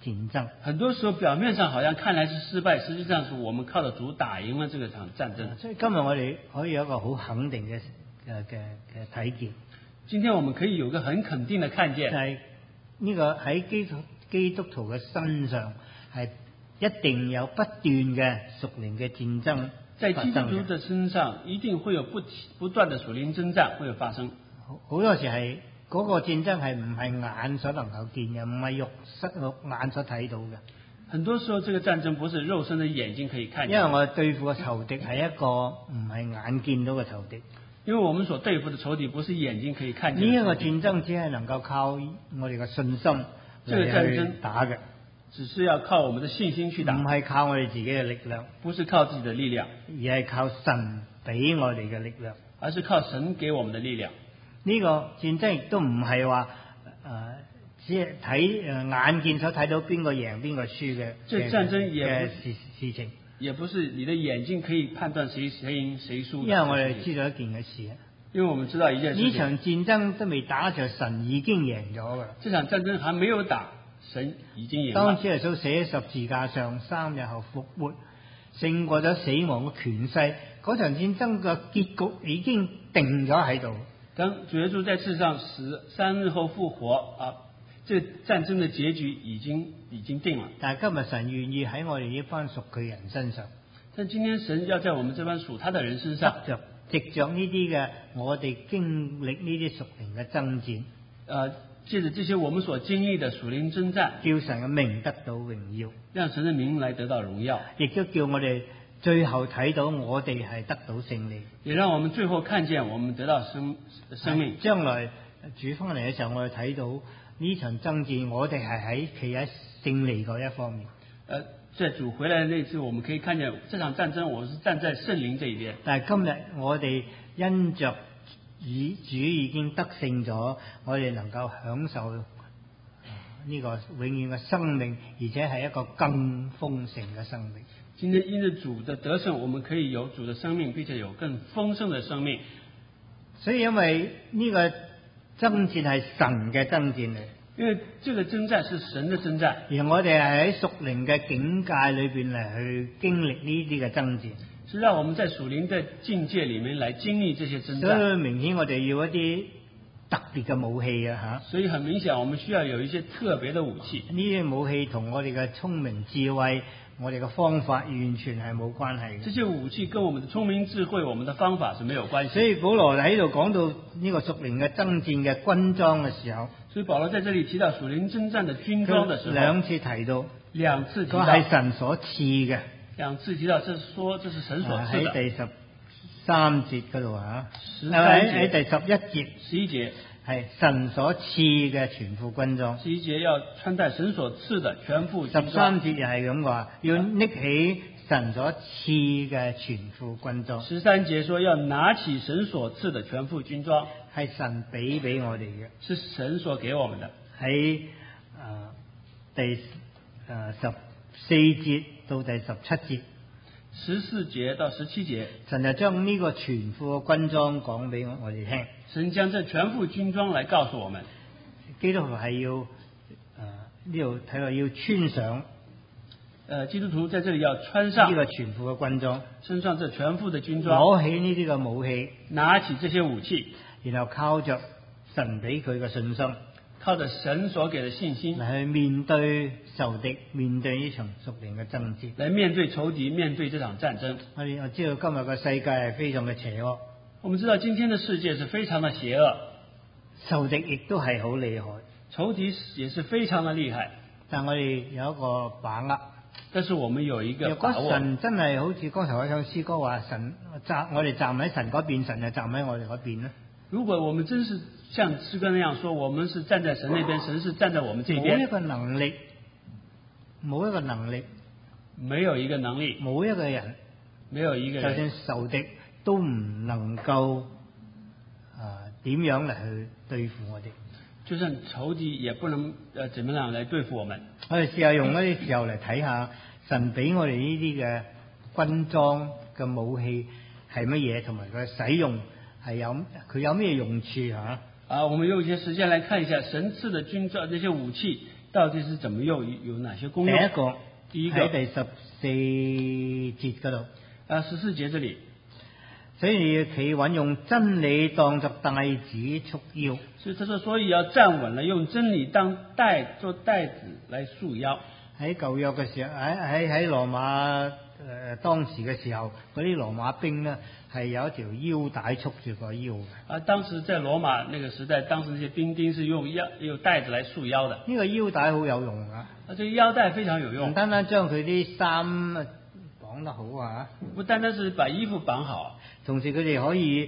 戰爭。 很多時候表面上好像看來是失敗，實際上是我們靠着主打贏了這場戰爭。 所以今日我哋可以有一個好肯定嘅睇見。 今天我們可以有個很肯定的看見， 就係呢個喺基督徒嘅身上係一定有不斷嘅屬靈嘅戰爭。 在基督徒的身上一定會有不斷的屬靈征戰會有發生。 好多時係嗰個戰爭係唔係眼所能夠見嘅，唔係肉眼所睇到嘅。 很多時候，這個戰爭不是肉身的眼睛可以看見。 因為我哋對付嘅仇敵係一個唔係眼見到嘅仇敵。 因為我們所對付的仇敵不是眼睛可以看見。 呢一個戰爭只係能夠靠我哋嘅信心嚟去打嘅， 只是要靠我們的信心去打， 唔係靠我哋自己嘅力量， 不是靠自己的力量， 而係靠神俾我哋嘅力量， 而是靠神給我們的力量。 呢個戰爭亦都唔係話只係睇眼見所睇到邊個贏邊個輸嘅事情。 也不是你的眼睛可以判斷誰贏誰輸。 因為我哋知道一件嘅事， 因為我們知道一件事情， 呢場戰爭都未打就神已經贏咗㗎啦。 這場戰爭還沒有打，神已經贏了。 當主耶穌死喺十字架上，3日後復活，勝過咗死亡嘅權勢，嗰場戰爭嘅結局已經定咗喺度。 當主耶穌在世上死，3日後復活啊！這個戰爭的結局已經定了。 但係今日神願意喺我哋呢班屬佢人身上。 但今天神要在我們這班屬他的人身上， 藉着呢啲嘅我哋經歷呢啲屬靈嘅爭戰， 借着這些我們所經歷的屬靈爭戰， 叫神嘅名得到榮耀， 讓神的名來得到榮耀， 亦都叫我哋最後睇到我哋係得到勝利， 也讓我們最後看見我們得到生命。 將來主翻嚟嘅時候，我哋睇到呢場爭戰，我哋係企喺勝利嗰一方面。 在主回來的那次，我們可以看見這場戰爭，我們是站在聖靈這一邊。 但係今日我哋因着主已經得勝咗，我哋能夠享受呢個永遠嘅生命，而且係一個更豐盛嘅生命。 今天因着主的得勝，我們可以有主的生命，並且有更豐盛的生命。 所以因為呢個爭戰係神嘅爭戰嚟， 因為這個征戰是神的征戰， 而我哋係喺屬靈嘅境界裏邊嚟去經歷呢啲嘅爭戰， 是讓我們在屬靈的境界裏面來經歷這些征戰。 所以明顯我哋要一啲特別嘅武器啊， 所以很明顯，我們需要有一些特別的武器。 呢啲武器同我哋嘅聰明智慧、我哋嘅方法完全係冇關係嘅。 這些武器跟我們的聰明智慧、我們的方法是沒有關係。 所以保羅喺度講到呢個屬靈嘅爭戰嘅軍裝嘅時候， 所以保羅在這裡提到屬靈征戰的軍裝的時候， 兩次提到， 兩次提到係神所賜嘅， 兩次提到，這是神所賜的。 喺第13節嗰度喺第11節係神所賜嘅全副軍裝。 11節要穿戴神所賜的全副軍裝。 13節又係咁話，要拎起神所賜嘅全副軍裝。 13節說要拿起神所賜的全副軍裝， 係神俾我哋嘅， 是神所給我們的。 喺第14節到第17節 ，14節到17節， 神就將呢個全副嘅軍裝講俾我哋聽。 神將這全副軍裝來告訴我們， 基督徒係要呢度睇落要穿上。 基督徒在這裡要穿上呢個全副嘅軍裝， 身上這全副的軍裝， 攞起呢啲嘅武器， 拿起這些武器， 然後靠着神俾佢嘅信心， 靠着神所給的信心嚟去面對仇敵，面對呢場屬靈嘅爭戰， 來面對仇敵，面對這場戰爭。 我知道今日嘅世界係非常嘅邪惡， 我們知道今天的世界是非常的邪惡， 仇敵亦都係好厲害， 仇敵也是非常的厲害。 但我哋有一個把握。 但是我們有一個把握。 如果神真係好似剛才嗰首詩歌話，我哋站喺神嗰邊，神就站喺我哋嗰邊咧。 如果我們真是像詩歌那樣說，我們是站在神那邊，神是站在我們這邊。 冇一個能力，沒有一個人，就算仇敵都唔能夠點樣嚟去對付我哋。 就算仇敵也不能怎麼樣來對付我們。 我哋試下用一啲時候嚟睇下神俾我哋呢啲嘅軍裝嘅武器係乜嘢，同埋佢使用係佢有咩用處嚇？ 我們用一些時間來看一下神賜的軍裝，這些武器到底是怎麼用，有哪些功用？第一個喺第14節嗰度。 14節這裡， 所以你要企穩，用真理當作帶子束腰。 所以他說，所以要站穩了，用真理當做帶子來束腰。 喺舊約嘅時候，喺羅馬當時嘅時候，嗰啲羅馬兵呢係有一條腰帶束住個腰嘅。 當時在羅馬那個時代，當時那些兵丁是用帶子來束腰的。 呢個腰帶好有用㗎。 這個腰帶非常有用。 唔單單將佢啲衫綁得好啊， 不單單是把衣服綁好， 同時佢哋可以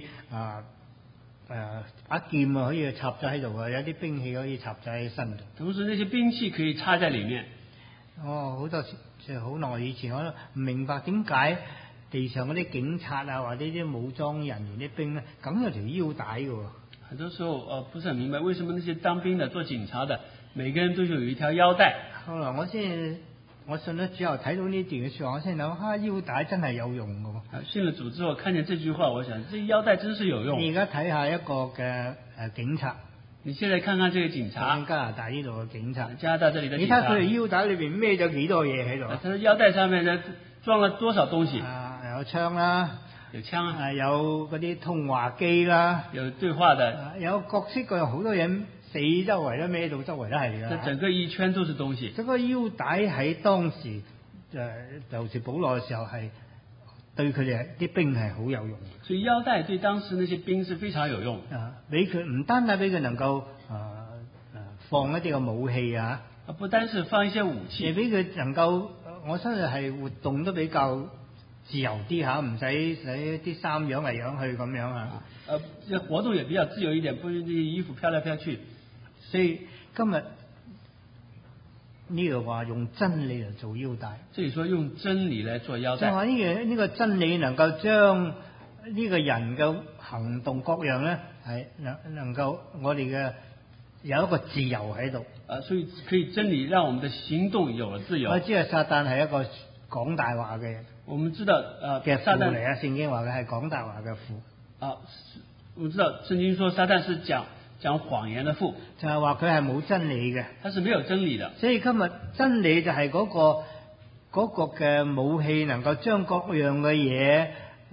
把劍可以插咗喺度啊，有啲兵器可以插咗喺身度。 同時那些兵器可以插在裡面。 好多即係好耐以前，我都唔明白點解地上嗰啲警察啊，或者啲武裝人員啲兵咧，梗有條腰帶嘅喎。 很多時候不是很明白，為什麼那些當兵的、做警察的，每個人都有一條腰帶。 後來我信咗主後睇到呢段嘅説話，我先諗腰帶真係有用嘅喎。 信了主之後，看見這句話，我想這腰帶真是有用。 你而家睇下一個嘅警察。 你現在看看這個警察， 加拿大呢度嘅警察， 加拿大這裡的警察， 你睇佢條腰帶裏邊孭咗幾多嘢喺度？ 佢腰帶上面呢裝了多少東西？ 有槍啦， 有槍， 有嗰啲通話機啦， 有對話的， 有各式各樣好多嘢，四周圍都孭到周圍都係㗎。 整個一圈都是東西。 這個腰帶喺當時就是保羅嘅時候係對佢哋啲兵係好有用。 所以腰帶對當時那些兵是非常有用。 俾佢唔單單俾佢能夠放一啲嘅武器啊， 不單是放一些武器， 俾佢能夠我相信係活動都比較自由啲嚇，唔使啲衫揚嚟揚去咁樣啊。 活動也比較自由一點，不是啲衣服飄來飄去。 所以今日呢度話用真理嚟做腰帶， 這裡說用真理來做腰帶， 就話呢個真理能夠將呢個人嘅行動各樣咧係能夠我哋嘅有一個自由喺度。 所以可以真理讓我們的行動有了自由。 我知道撒旦係一個講大話嘅人。 我們知道嘅父嚟啊，聖經話嘅係講大話嘅父。 我們知道聖經說撒旦是講謊言的父， 就係話佢係冇真理嘅， 他是沒有真理的。 所以今日真理就係嗰個嘅武器，能夠將各樣嘅嘢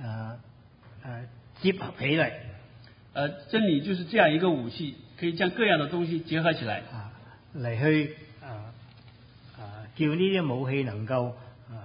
結合起嚟。 真理就是這樣一個武器，可以將各樣的東西結合起來， 嚟去叫呢啲武器能夠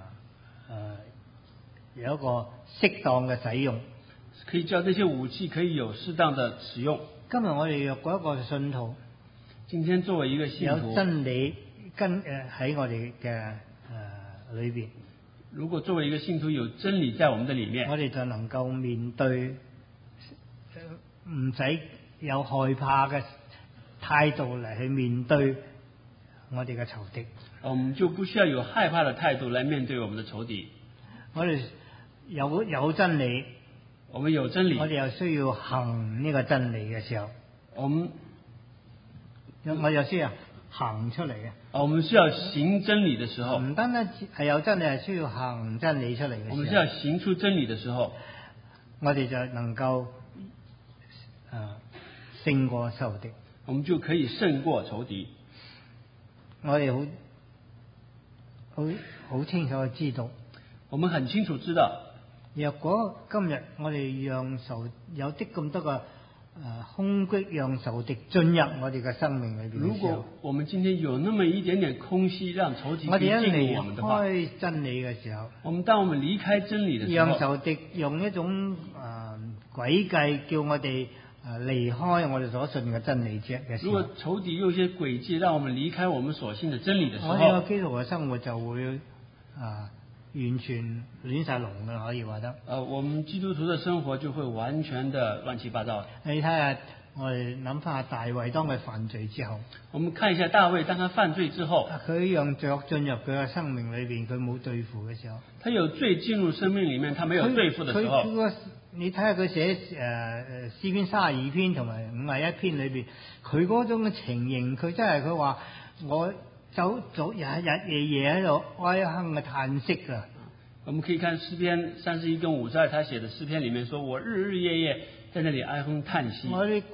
有一個適當嘅使用， 可以叫這些武器可以有適當的使用。 今日我哋若果一個信徒， 今天作為一個信徒， 有真理喺我哋嘅裏邊。 如果作為一個信徒有真理在我們的裡面， 我哋就能夠面對唔使有害怕嘅態度嚟去面對我哋嘅仇敵。 我們就不需要有害怕的態度來面對我們的仇敵。 我哋有真理， 我們有真理， 我哋又需要行呢個真理嘅時候，我又需要行出嚟嘅。 我們需要行真理的時候， 唔單單係有真理，係需要行真理出嚟嘅時候。 我們需要行出真理的時候， 我哋就能夠勝過仇敵。 我們就可以勝過仇敵。 我哋好清楚知道， 我們很清楚知道， 若果今日我哋讓有啲咁多個空隙，讓仇敵進入我哋嘅生命裏邊。 如果我們今天有那麼一點點空隙，讓仇敵進入我們的話， 我哋一離開真理嘅時候， 當我們離開真理的時候， 讓仇敵用一種詭計叫我哋離開我哋所信嘅真理嘅時候， 如果仇敵用一些詭計讓我們離開我們所信的真理的時候， 我哋個基督徒嘅生活就會完全亂晒龍嘅，可以話得。 我們基督徒的生活就會完全的亂七八糟。 你睇下，我哋諗翻下大衛當佢犯罪之後， 我們看一下大衛當他犯罪之後， 佢讓罪進入佢嘅生命裏邊，佢冇對付嘅時候， 他有罪進入生命裡面，他沒有對付的時候。 你睇下佢寫詩篇32篇同埋51篇裏邊，佢嗰種嘅情形，佢真係佢話我走日日夜喺度哀哼嘅嘆息啊！ 我們可以看詩篇31跟52，他寫的詩篇裡面說，我日日夜夜在那裡哀哼嘆息。 我啲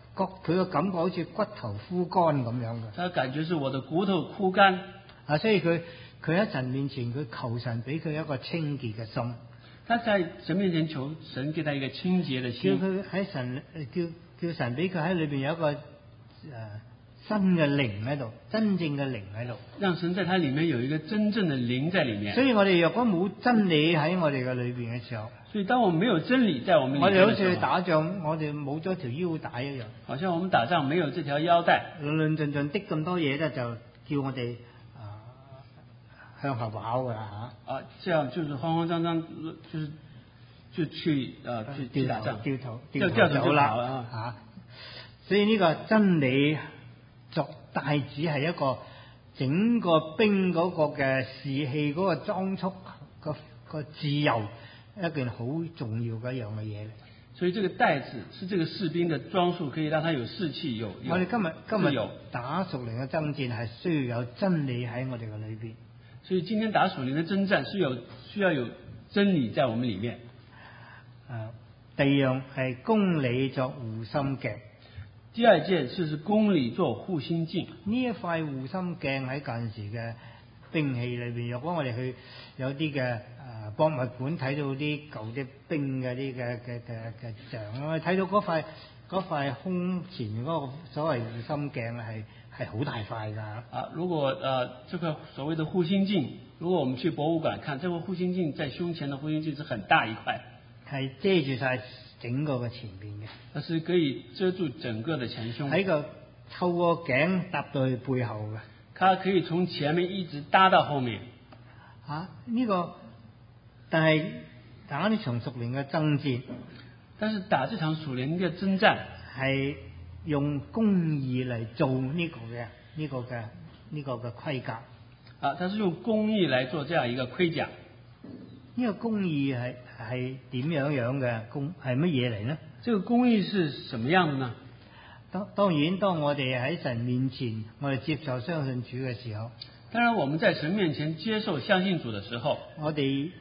佢個感覺好似骨頭枯乾咁樣嘅。 他感覺是我的骨頭枯乾啊，所以佢喺神面前，佢求神俾佢一個清潔嘅心。 他在神面前求神給他一個清潔的叫心， 佢喺神叫神俾佢喺裏邊有一個新嘅靈喺度，真正嘅靈喺度。 讓神在他裏面有一個真正的靈在裏面。 所以我哋若果冇真理喺我哋嘅裏邊嘅時候， 所以當我們沒有真理在我們裏我哋好似去面的時候， 打仗，我哋冇咗條腰帶一樣， 好像我們打仗沒有這條腰帶， 論論盡盡的咁多嘢咧，就叫我哋向後跑噶啦啊，這樣就是慌慌張張，就去打仗， 掉頭走啦嚇。所以呢個真理作帶子係一個整個兵嗰個嘅士氣嗰個裝束個自由一件好重要嘅一樣嘅嘢嚟。 所以這個帶子是這個士兵的裝束，可以讓他有士氣，有我哋今日有打屬靈嘅爭戰係需要有真理喺我哋嘅裏邊。 所以今天打屬靈的征戰需要有真理在我們裏面。 第二樣係公理作護心鏡。 第二件是公理做護心鏡。 呢一塊護心鏡喺近時嘅兵器裏邊，若果我哋去有啲嘅博物館睇到啲舊啲兵嘅啲嘅像，我哋睇到嗰塊胸前嗰個所謂護心鏡係好大塊㗎。 啊，如果這個所謂的護心鏡，如果我們去博物館看，這個護心鏡在胸前的護心鏡是很大一塊， 係遮住晒整個嘅前邊嘅。 它是可以遮住整個的前胸。 喺個透過頸搭到去背後嘅。 它可以從前面一直搭到後面。 呢個，但係打呢場屬靈嘅爭戰， 但是打這場屬靈嘅征戰係用公義嚟做呢個嘅盔甲。 啊，它是用公義來做這樣一個盔甲。 呢個公義係點樣嘅係乜嘢嚟呢？ 這個公義是什麼樣的呢？ 當然，當我哋喺神面前，我哋接受相信主嘅時候， 當然我們在神面前接受相信主的時候， 我哋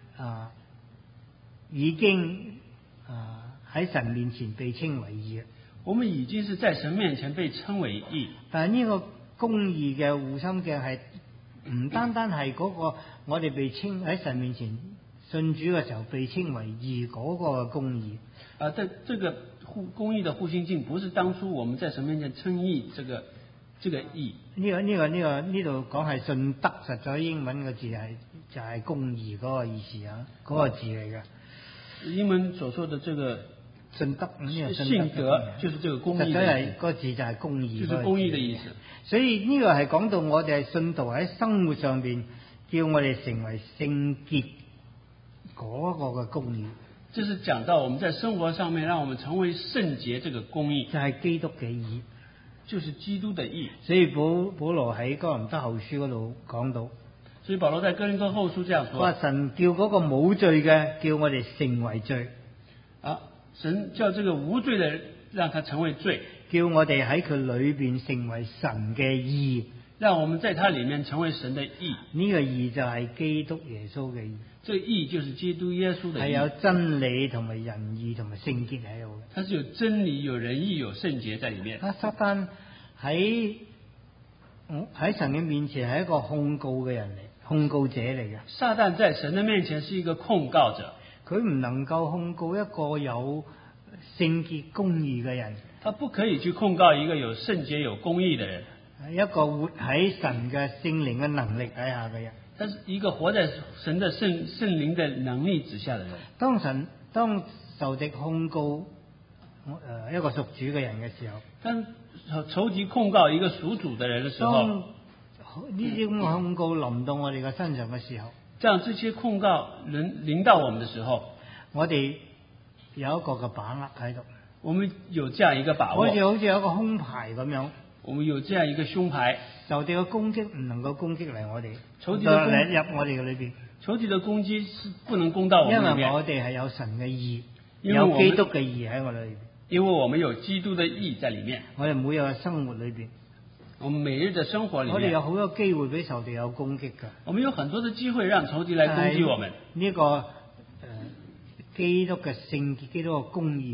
已經喺神面前被稱為義。 我們已經是在神面前被稱為義。 但係呢個公義嘅護心鏡係唔單單係嗰個我哋被稱喺神面前信主嘅時候被稱為義嗰個公義。 這個公義的護心鏡不是當初我們在神面前稱義這個義。呢度講係信德，實在英文個字就係公義嗰個意思啊，嗰個字嚟嘅。 英文所說的這個信德， 信德就是這個公義。 實際係個字就係公義， 就是公義的意思。 所以呢個係講到我哋係信徒喺生活上邊，叫我哋成為聖潔嗰個嘅公義。 這是講到我們在生活上面，讓我們成為聖潔這個公義， 就係基督嘅義， 就是基督的義。 所以保羅喺哥林多後書嗰度講到， 所以保羅在哥林多後書這樣說： 話神叫嗰個冇罪嘅，叫我哋成為罪。 神叫這個無罪的讓他成為罪， 叫我哋喺佢裏邊成為神嘅義， 讓我們在他裏面成為神的義。 呢個義就係基督耶穌嘅義。 這個義就是基督耶穌的義， 係有真理同埋仁義同埋聖潔喺度嘅。 它是有真理、有仁義、有聖潔在裏面。 撒旦喺神嘅面前係一個控告嘅人嚟，控告者嚟嘅。 撒旦在神的面前是一個控告者， 佢唔能夠控告一個有聖潔公義嘅人。 他不可以去控告一個有聖潔有公義的人， 一個活喺神嘅聖靈嘅能力底下嘅人。 他是一個活在神的聖靈的能力之下的人。 當仇敵控告一個屬主嘅人嘅時候， 當仇敵控告一個屬主的人的時候， 呢啲咁嘅控告臨到我哋嘅身上嘅時候， 這樣這些控告臨到我們的時候， 我哋有一個嘅把握喺度。 我們有這樣一個把握， 好似有一個胸牌咁樣。 我們有這樣一個胸牌， 仇敵嘅攻擊唔能夠攻擊嚟我哋， 仇敵嘅入我哋嘅裏邊。 仇敵嘅攻擊是不能攻到我們裏面， 因為我哋係有神嘅義，有基督嘅義喺我哋裏邊。 因為我們有基督的義在裏面， 我哋每日嘅生活裏邊， 我們每日的生活裏面， 我哋有好多機會俾仇敵有攻擊㗎。 我們有很多的機會讓仇敵來攻擊我們。 呢個基督嘅聖潔，基督嘅公義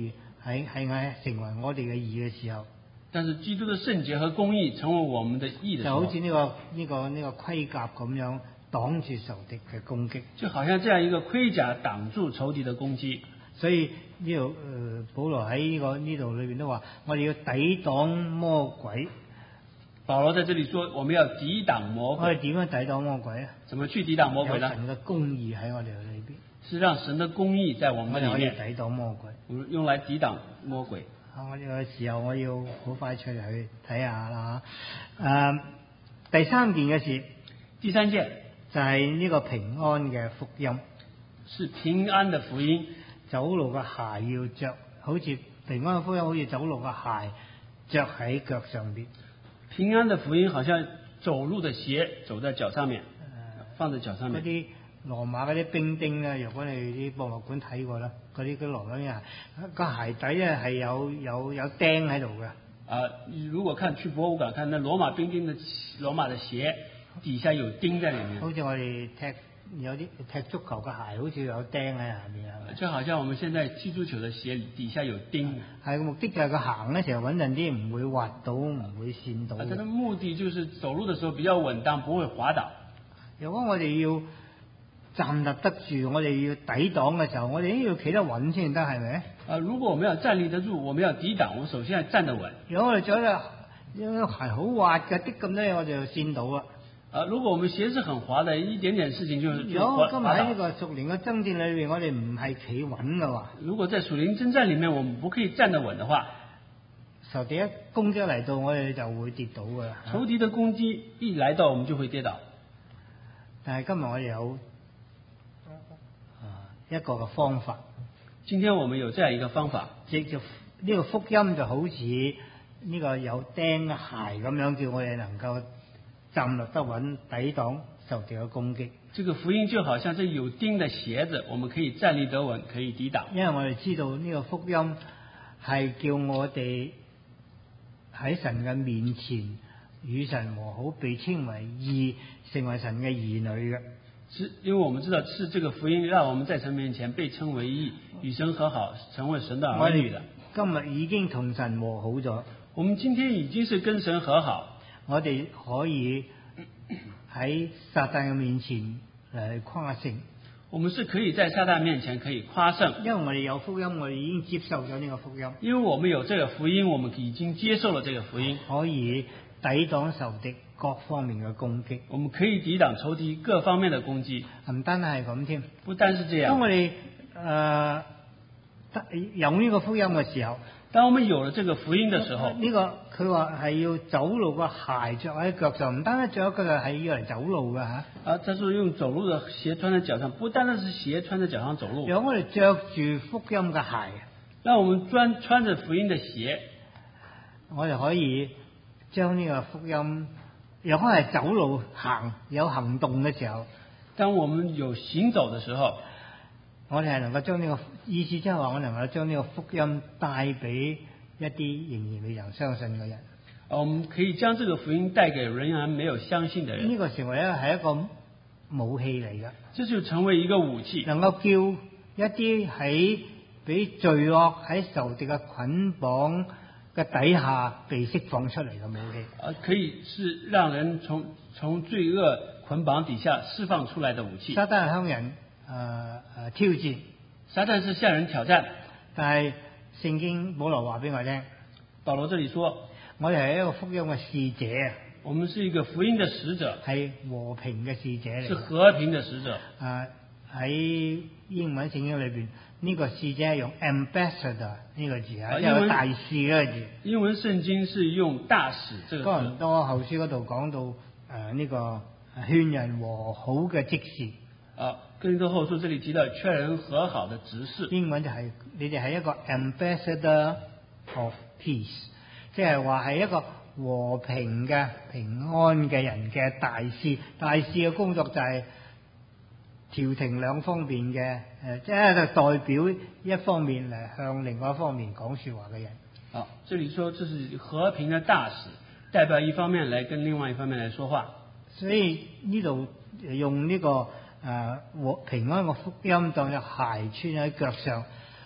成為我哋嘅義嘅時候， 但是基督的聖潔和公義成為我們的義的時候， 就好似呢個盔甲咁樣擋住仇敵嘅攻擊， 就好像這樣一個盔甲擋住仇敵的攻擊。 所以呢度保羅喺呢度裏邊都話，我哋要抵擋魔鬼。 保羅在這裏說，我們要抵擋魔鬼。 我哋點樣抵擋魔鬼啊？ 怎麼去抵擋魔鬼呢？ 有神嘅公義喺我哋裏邊， 是讓神的公義在我們裏面， 我哋可以抵擋魔鬼， 用來抵擋魔鬼。 我呢個時候我要好快出嚟去睇下啦。第三件嘅事， 第三件就係呢個平安嘅福音， 是平安的福音。 走路嘅鞋要着，好似平安嘅福音，好似走路嘅鞋着喺腳上邊。 平安的福音好像走路的鞋走在腳上面，放在腳上面。 嗰啲羅馬嗰啲兵丁咧，如果你啲博物館睇過啦，嗰啲羅馬人個鞋底咧係有釘喺度嘅。 如果去博物館看，那羅馬兵丁的羅馬的鞋底下有釘在裏面。 好似我哋有啲踢足球嘅鞋，好似有釘喺下面啊。 就好像我們現在踢足球的鞋底下有釘。 係目的就係佢行嘅時候穩陣啲，唔會滑倒，唔會跣到。 它的目的就是走路的時候比較穩當，不會滑倒。 如果我哋要站立得住，我哋要抵擋嘅時候，我哋都要企得穩先得，係咪？ 如果我們要站立得住，我們要抵擋，我首先要站得穩。 如果我哋着得鞋好滑嘅，啲咁多嘢我就跣到啦。 如果我們鞋是很滑的，一點點事情就如果今日喺呢個屬靈嘅爭戰裏邊，我哋唔係企穩嘅話， 如果在屬靈爭戰裏面我們不可以站得穩的話， 仇敵一攻擊嚟到，我哋就會跌倒嘅。 仇敵的攻擊一來到，我們就會跌倒。 但係今日我哋有一個嘅方法。 今天我們有這樣一個方法， 藉著呢個福音就好似呢個有釘嘅鞋咁樣，叫我哋能夠站立得穩，抵擋仇敵嘅攻擊。 這個福音就好像這有釘的鞋子，我們可以站立得穩，可以抵擋。 因為我哋知道呢個福音係叫我哋喺神嘅面前與神和好，被稱為義，成為神嘅兒女嘅。 是因為我們知道是這個福音讓我們在神面前被稱為義，與神和好，成為神的兒女的。 今日已經同神和好咗， 我們今天已經是跟神和好， 我哋可以喺撒旦嘅面前嚟誇勝。 我們是可以在撒旦面前可以誇勝， 因為我哋有福音，我哋已經接受咗呢個福音。 因為我們有這個福音，我們已經接受了這個福音， 可以抵擋仇敵各方面嘅攻擊。 我們可以抵擋仇敵各方面的攻擊。 唔單係咁添， 不單是這樣。 當我哋有呢個福音嘅時候， 當我們有了這個福音的時候， 呢個佢話係要走路個鞋着喺腳上，唔單止着一個係要嚟走路嘅吓。 他說用走路的鞋穿在腳上，不單單是鞋穿在腳上走路。 如果我哋着住福音嘅鞋， 讓我們穿着福音的鞋， 我哋可以將呢個福音，如果係走路行有行動嘅時候， 當我們有行走的時候， 我哋係能夠將呢個意思，即係話我能夠將呢個福音帶俾一啲仍然未曾相信嘅人。 我們可以將這個福音帶給仍然沒有相信的人。 呢個成為係一個武器嚟嘅， 這就成為一個武器， 能夠叫一啲喺俾罪惡喺仇敵嘅捆綁嘅底下被釋放出嚟嘅武器。 可以是讓人從罪惡捆綁底下釋放出來的武器。 撒旦係向人挑戰， 撒旦是向人挑戰， 但係聖經保羅話俾我聽， 保羅這裡說， 我哋係一個福音嘅使者啊， 我們是一個福音的使者， 係和平嘅使者嚟， 是和平的使者。 喺英文聖經裏邊，呢個使者係用 ambassador 呢個字啊， 英文有大使呢個字。 英文聖經是用大使這個字。 哥林多後書嗰度講到呢個勸人和好嘅職事。 哥林多後書這裡提到勸人和好的執事。英文就係你哋係一個 ambassador of peace，即係話係一個和平嘅平安嘅人嘅大使。大使嘅工作就係調停兩方面嘅，即係代表一方面嚟向另外一方面講說話嘅人。 這裡說這是和平的大使，代表一方面來跟另外一方面來說話。所以呢度用呢個平安嘅福音當隻鞋穿喺腳上，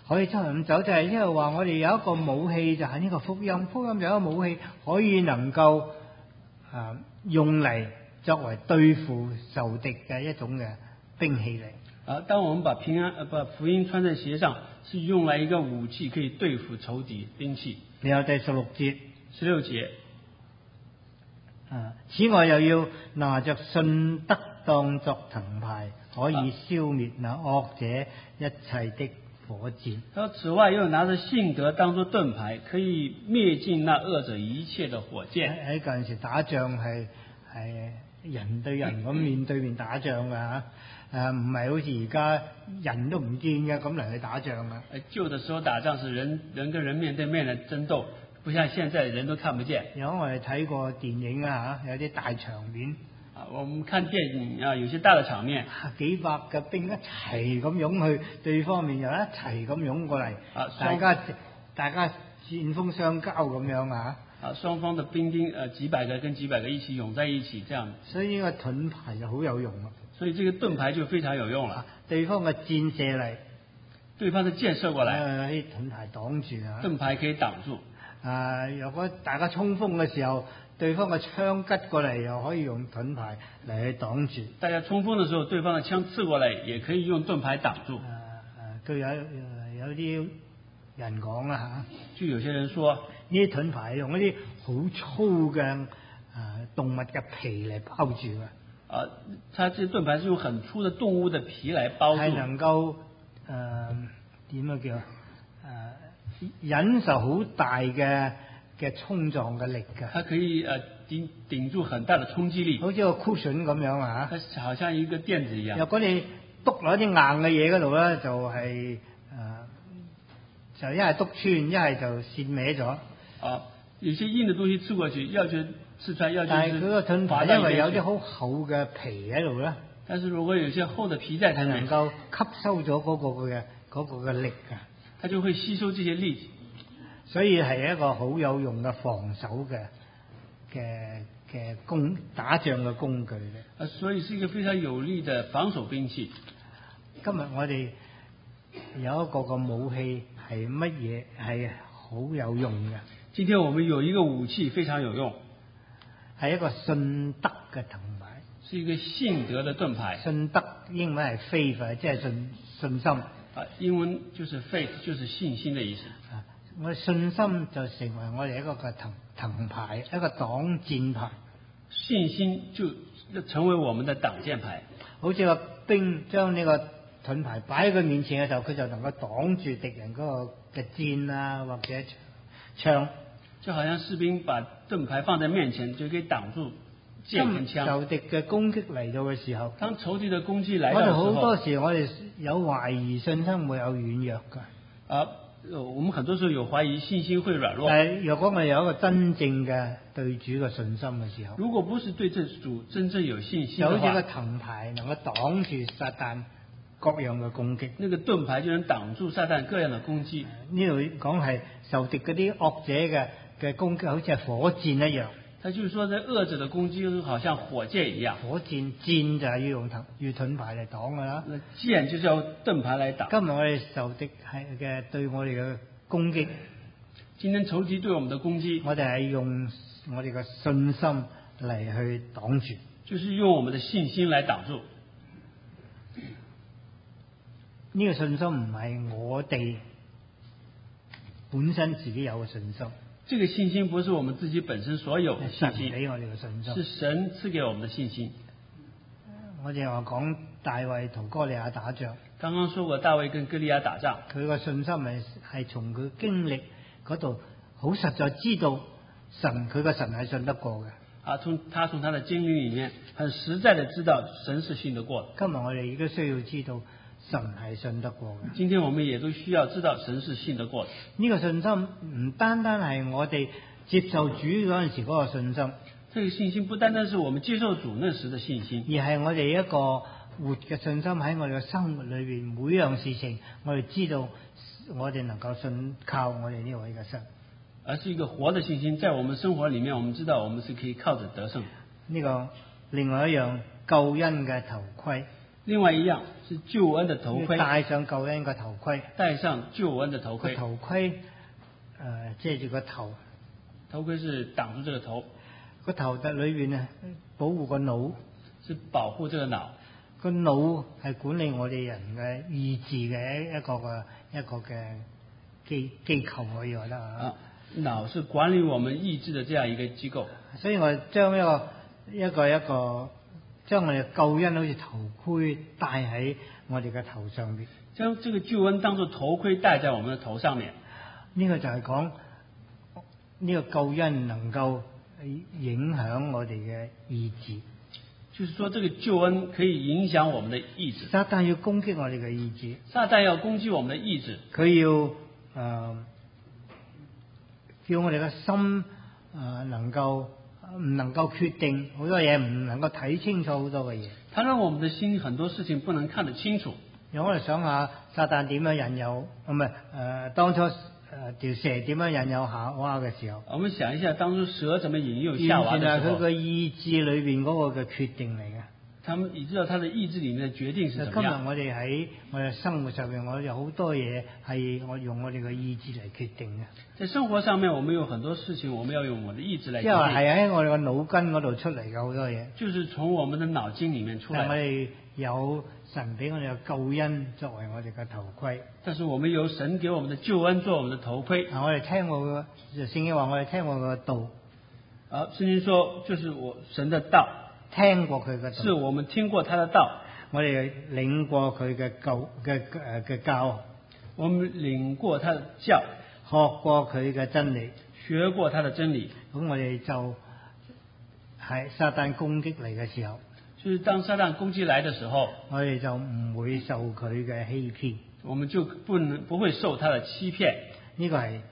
可以周圍咁走，就係因為話我哋有一個武器，就係呢個福音。福音就有一個武器，可以能夠用嚟作為對付仇敵嘅一種嘅兵器嚟。 當我們把福音穿在鞋上，是用來一個武器，可以對付仇敵兵器。 然後第16節。 16節。 此外又要拿着信德當作藤牌，可以消滅那惡者一切的火箭。 此外又拿着信德當作盾牌，可以滅盡那惡者一切的火箭。 喺嗰陣時打仗係人對人咁面對面打仗㗎嚇，唔係好似而家人都唔見嘅咁嚟去打仗啊。 舊的時候打仗是人跟人面對面嚟爭鬥，不像現在人都看不見。 有我哋睇過電影啊嚇，有啲大場面。 我們看電影有些大的場面， 幾百嘅兵一齊咁湧去對方面，又一齊咁湧過嚟，大家針鋒相交咁樣啊！ 雙方的兵丁幾百個跟幾百個一起湧在一起，這樣。 所以呢個盾牌就好有用啦。 所以這個盾牌就非常有用了。 對方嘅箭射嚟， 對方的箭射過來， 啲盾牌擋住啊！ 盾牌可以擋住。 如果大家衝鋒嘅時候，對方嘅槍吉過嚟，又可以用盾牌嚟去擋住。 大家衝鋒嘅時候，對方嘅槍刺過嚟，也可以用盾牌擋住。 佢有啲人講啦嚇， 就有些人說呢啲盾牌用一啲好粗嘅動物嘅皮嚟包住嘅。 它這盾牌是用很粗的動物的皮來包住， 係能夠點樣叫忍受好大嘅衝撞嘅力嘅。 它可以頂住很大的衝擊力， 好似個 cushion 咁樣啊！ 它好像一個墊子一樣。 如果你篤落啲硬嘅嘢嗰度咧，就係就一係篤穿，一係就跣歪咗。 有些硬嘅東西刺過去，要就刺穿，要就。 但係佢個盾牌因為有啲好厚嘅皮喺度咧。 但是如果有些厚的皮在上面， 係能夠吸收咗嗰個嘅力㗎。 它就會吸收這些力， 所以係一個好有用嘅防守嘅打仗嘅工具嘅。 所以是一個非常有力的防守兵器。 今日我哋有一個個武器係乜嘢係好有用嘅？ 今天我們有一個武器非常有用， 係一個信德嘅盾牌， 是一個信德的盾牌。 信德英文係 faith， 即係信心。 英文就是 faith， 就是信心的意思。 我哋信心就成為我哋一個嘅盾牌，一個擋箭牌。 信心就成為我們的擋箭牌。 好似個兵將呢個盾牌擺喺佢面前嘅時候，佢就能夠擋住敵人嗰個嘅箭啊，或者槍。 就好像士兵把盾牌放在面前，就可以擋住箭跟槍。 仇敵嘅攻擊嚟到嘅時候， 當仇敵嘅攻擊嚟到嘅時候， 我哋好多時我哋有懷疑，信心會有軟弱㗎。 我們很多時候有懷疑，信心會軟弱。 但係若果我哋有一個真正嘅對主嘅信心嘅時候， 如果不是對這主真正有信心嘅話， 就好似個盾牌能夠擋住撒旦各樣嘅攻擊。 那個盾牌就能擋住撒旦各樣嘅攻擊。呢度講係仇敵嗰啲惡者嘅攻擊，好似係火箭一樣。 他就是說，這惡者的攻擊就好像火箭一樣。 火箭箭就係要用盾牌嚟擋噶啦。 箭就是要盾牌嚟擋。 今日我哋仇敵係嘅對我哋嘅攻擊， 今天仇敵對我們的攻擊， 我哋係用我哋嘅信心嚟去擋住。 就是用我們的信心嚟擋住。 呢個信心唔係我哋本身自己有嘅信心。 這個信心不是我們自己本身所有的信心， 俾我哋嘅信心， 是神賜給我們的信心。 我哋話講大衛同哥利亞打仗， 剛剛說過大衛跟哥利亞打仗， 佢個信心係從佢經歷嗰度好實在知道佢個神係信得過嘅。 他從他的經歷裏面很實在的知道神是信得過的。 今日我哋亦都需要知道神係信得過嘅。 今天我們也都需要知道神是信得過的。 呢個信心唔單單係我哋接受主嗰陣時嗰個信心， 這個信心不單單是我們接受主那時的信心， 而係我哋一個活嘅信心喺我哋嘅生活裏邊，每樣事情我哋知道我哋能夠信靠我哋呢位嘅神， 而是一個活的信心，在我們生活裏面，我們知道我們是可以靠着得勝。 呢個另外一樣救恩嘅頭盔。 另外一样是救恩的頭盔， 戴上救恩個頭盔。 戴上救恩的頭個盔。 頭盔遮住個頭， 頭盔是擋住這個頭， 個頭嘅裏邊啊保護個腦。 是保護這個腦。 個腦係管理我哋人嘅意志嘅一個嘅機構可以話得啊。 腦是管理我們意志的這樣一個機構。 所以我將將我哋嘅救恩好似頭盔戴喺我哋嘅頭上邊。 將這個救恩當作頭盔戴在我們的頭上面。 呢個就係講呢個救恩能夠影響我哋嘅意志。 就是說，這個救恩可以影響我們的意志。 撒旦要攻擊我哋嘅意志。 撒旦要攻擊我們的意志。 佢要叫我哋嘅心能夠唔能夠決定好多嘢，唔能夠睇清楚好多嘅嘢。 他讓我們的心很多事情不能看得清楚。 讓我哋想下撒旦點樣引誘，當初條蛇點樣引誘夏娃嘅時候。 我們想一下，當初蛇怎麼引誘夏娃的時候。 完全係佢個意志裏邊嗰個嘅決定嚟嘅。 他們你知道他的意志裡面的決定是怎麼樣？ 今日我哋喺我哋生活上面，我哋有好多嘢係我用我哋嘅意志嚟決定嘅。 在生活上面，我們有很多事情，我們要用我的意志來決定。 即係話係喺我哋嘅腦筋嗰度出嚟嘅好多嘢。 就是從我們的腦筋裡面出來。 但係我哋有神俾我哋嘅救恩作為我哋嘅頭盔。 但是我們有神給我們的救恩做我們的頭盔。 我哋聽過嘅聖經話，我哋聽過佢嘅道。 聖經說，就是我神的道。 聽過佢嘅道， 是我們聽過他的道， 我哋領過佢嘅教， 我們領過他的教， 學過佢嘅真理， 學過他的真理。 咁我哋就喺撒旦攻擊嚟嘅時候， 就是當撒旦攻擊來的時候， 我哋就唔會受佢嘅欺騙， 我們就不會受他的欺騙。 呢個係